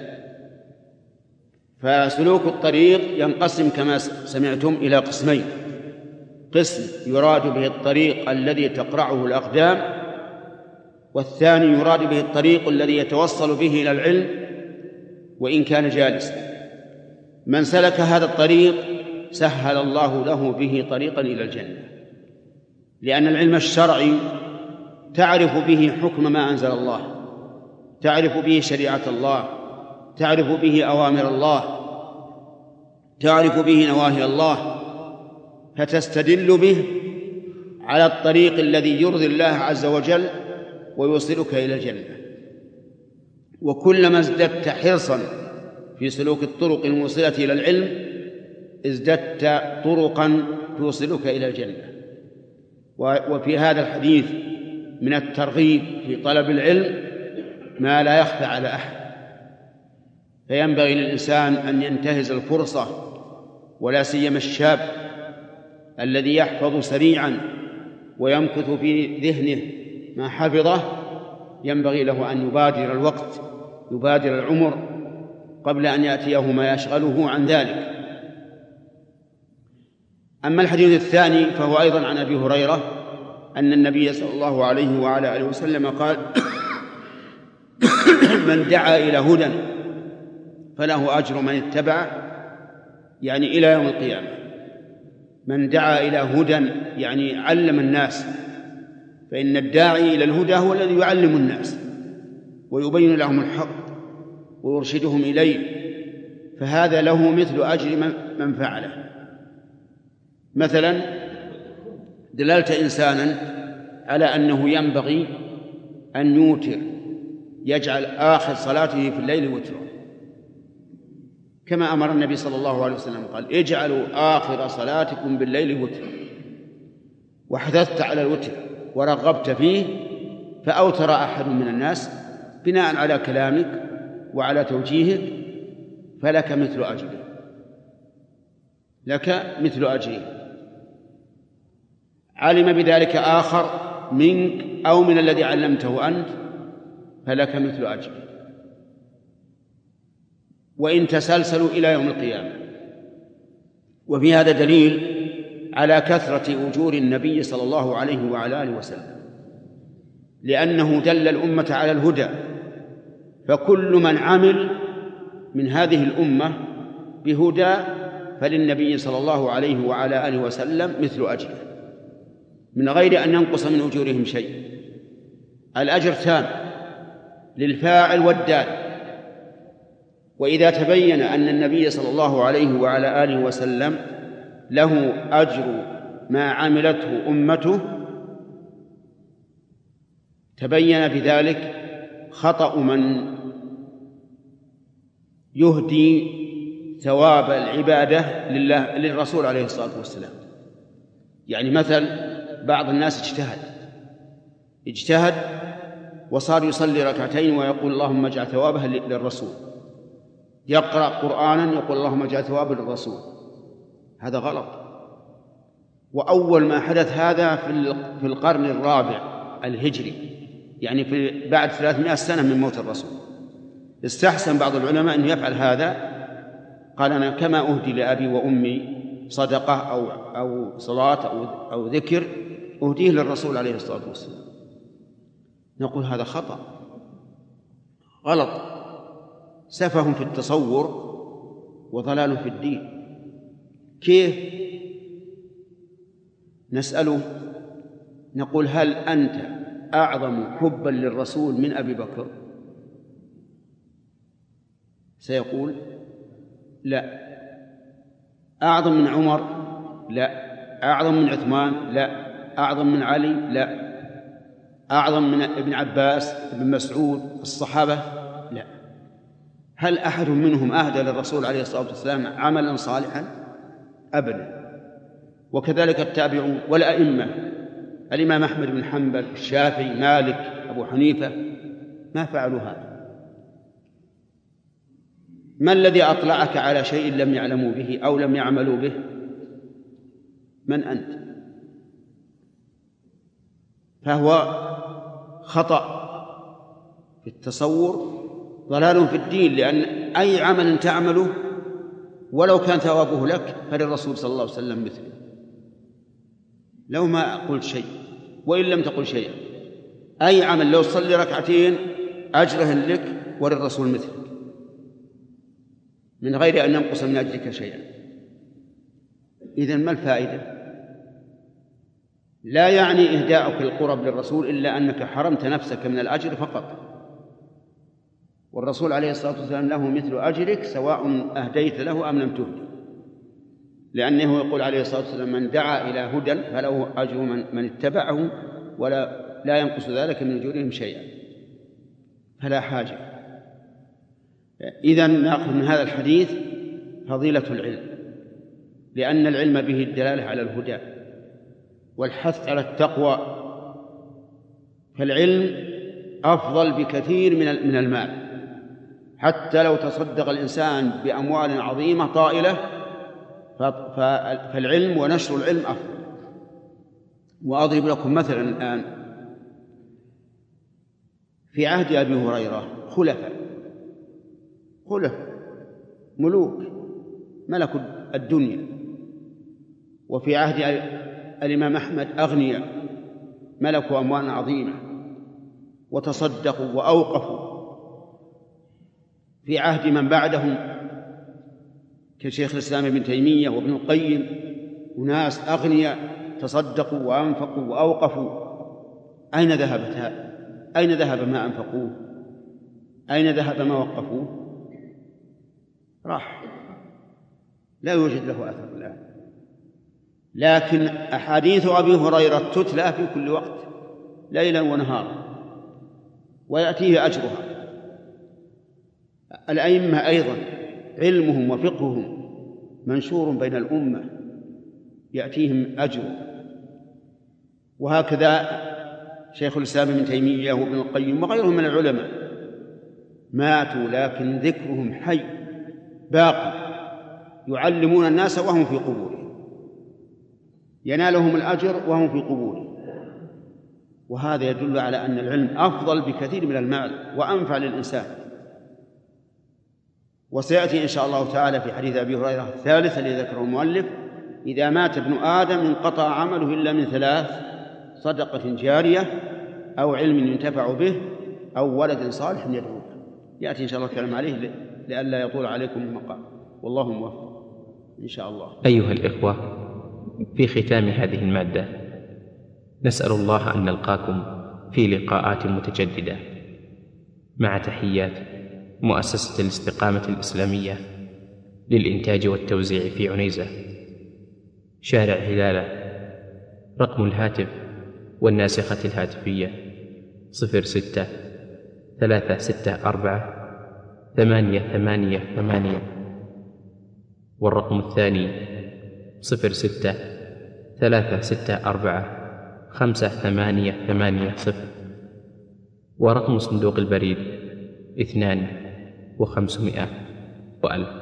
فسلوك الطريق ينقسم كما سمعتم إلى قسمين: قسم يراد به الطريق الذي تقرعه الأقدام، والثاني يراد به الطريق الذي يتوصل به إلى العلم وإن كان جالسا. من سلك هذا الطريق سهل الله له به طريقا إلى الجنة، لأن العلم الشرعي تعرف به حكم ما أنزل الله، تعرف به شريعة الله، تعرف به أوامر الله، تعرف به نواهي الله، فتستدل به على الطريق الذي يرضي الله عز وجل ويوصلك إلى الجنة. وكلما ازددت حرصا في سلوك الطرق الموصلة إلى العلم ازددت طرقا توصلك إلى الجنة. وفي هذا الحديث من الترغيب في طلب العلم ما لا يخفى على أحد، فينبغي للإنسان أن ينتهز الفرصة، ولا سيما الشاب الذي يحفظ سريعا ويمكث في ذهنه ما حفظه، ينبغي له أن يبادر الوقت، يبادر العمر قبل أن يأتيه ما يشغله عن ذلك. أما الحديث الثاني فهو أيضا عن أبي هريرة أن النبي صلى الله عليه وعلى آله وسلم قال: من دعا إلى هدى فله أجر من اتبعه، يعني إلى يوم القيامة. من دعا إلى هدى يعني علم الناس، فإن الداعي إلى الهدى هو الذي يعلم الناس ويبين لهم الحق ويرشدهم إليه، فهذا له مثل أجر من فعله. مثلا دللت إنسانا على أنه ينبغي أن يوتر، يجعل آخر صلاته في الليل وترا، كما أمر النبي صلى الله عليه وسلم قال: اجعلوا آخر صلاتكم بالليل وترا. وحثثت على الوتر ورغبت فيه فأوتر أحد من الناس بناء على كلامك وعلى توجيهك، فلك مثل أجره، لك مثل أجره. علم بذلك آخر منك أو من الذي علمته أنت فلك مثل أجره، وإن تسلسلوا إلى يوم القيامة. وفي هذا دليل على كثرة أجور النبي صلى الله عليه وعلى آله وسلم، لأنه دل الأمة على الهدى، فكل من عمل من هذه الأمة بهدى فللنبي صلى الله عليه وعلى آله وسلم مثل أجره من غير أن ينقص من أجورهم شيء. الأجر تام للفاعل والدال. وإذا تبين أن النبي صلى الله عليه وعلى آله وسلم له أجر ما عملته أمته، تبين بذلك خطأ من يهدي ثواب العبادة للرسول عليه الصلاة والسلام. يعني مثل بعض الناس اجتهد وصار يصلي ركعتين ويقول اللهم اجعل ثوابها للرسول، يقرأ قرآنا يقول اللهم اجعل ثوابه للرسول. هذا غلط. وأول ما حدث هذا في القرن الرابع الهجري، يعني بعد 300 سنة من موت الرسول. استحسن بعض العلماء أن يفعل هذا، قال أنا كما أهدي لأبي وأمي صدقة أو صلاة أو ذكر أهديه للرسول عليه الصلاة والسلام. نقول هذا خطأ، غلط، سفه في التصور وضلال في الدين. كيف؟ نسأله نقول هل أنت أعظم حبا للرسول من أبي بكر؟ سيقول لا. أعظم من عمر؟ لا. أعظم من عثمان؟ لا. أعظم من علي؟ لا. أعظم من ابن عباس، ابن مسعود، الصحابة؟ لا. هل أحد منهم أهدى للرسول عليه الصلاة والسلام عملا صالحا؟ أبدا. وكذلك التابعون والأئمة، الإمام أحمد بن حنبل، الشافعي، مالك، أبو حنيفة، ما فعلوا هذا. ما الذي أطلعك على شيء لم يعلموا به أو لم يعملوا به؟ من أنت؟ فهو خطأ في التصور، ضلال في الدين، لأن أي عمل تعمله ولو كان ثوابه لك فللرسول صلى الله عليه وسلم مثله، لو ما قلت شيء وإن لم تقل شيئا. أي عمل لو صلي ركعتين أجره لك وللرسول مثلك من غير أن ينقص من أجرك شيئا. إذن ما الفائدة؟ لا يعني إهداءك القرب للرسول إلا أنك حرمت نفسك من الأجر فقط، والرسول عليه الصلاة والسلام له مثل أجرك سواء أهديت له أم لم تهدي، لأنه يقول عليه الصلاة والسلام: من دعا إلى هدى فله أجر من اتبعه ولا ينقص ذلك من أجورهم شيئا، فلا حاجة. إذن نأخذ من هذا الحديث فضيلة العلم، لأن العلم به الدلالة على الهدى والحث على التقوى، فالعلم أفضل بكثير من المال، حتى لو تصدق الإنسان بأموال عظيمة طائلة فالعلم ونشر العلم أفضل. وأضرب لكم مثلا الآن في عهد أبي هريرة خلفاء ملوك ملكوا الدنيا، وفي عهد الإمام أحمد أغنياء ملكوا أموال عظيمة وتصدقوا وأوقفوا. في عهد من بعدهم كشيخ الإسلام ابن تيمية وابن القيم وناس أغنياء تصدقوا وأنفقوا وأوقفوا. أين ذهب ما أنفقوه؟ أين ذهب ما وقفوه؟ راح، لا يوجد له أثر الآن. لكن أحاديث أبي هريرة تتلى في كل وقت ليلا ونهارا ويأتيه أجرها. الأئمة أيضا علمهم وفقههم منشور بين الأمة يأتيهم أجر. وهكذا شيخ الإسلام ابن تيمية وابن القيم وغيرهم من العلماء ماتوا لكن ذكرهم حي باقي، يعلمون الناس وهم في قبورهم، ينالهم الأجر وهم في قبورهم. وهذا يدل على أن العلم أفضل بكثير من المال وأنفع للإنسان. وسيأتي إن شاء الله تعالى في حديث أبي هريرة الثالث الذي ذكره المؤلف: إذا مات ابن آدم انقطع عمله إلا من ثلاث: صدقة جارية أو علم ينتفع به أو ولد صالح يدعو له. يأتي إن شاء الله الكلام عليه لئلا يطول عليكم المقام، والله موفق إن شاء الله. أيها الإخوة، في ختام هذه المادة نسأل الله أن نلقاكم في لقاءات متجددة، مع تحيات مؤسسة الاستقامة الإسلامية للإنتاج والتوزيع في عنيزة، شارع هلالة. رقم الهاتف والناسخة الهاتفية 06-364-888، والرقم الثاني 06-364-5880، ورقم صندوق البريد 2500 وألف.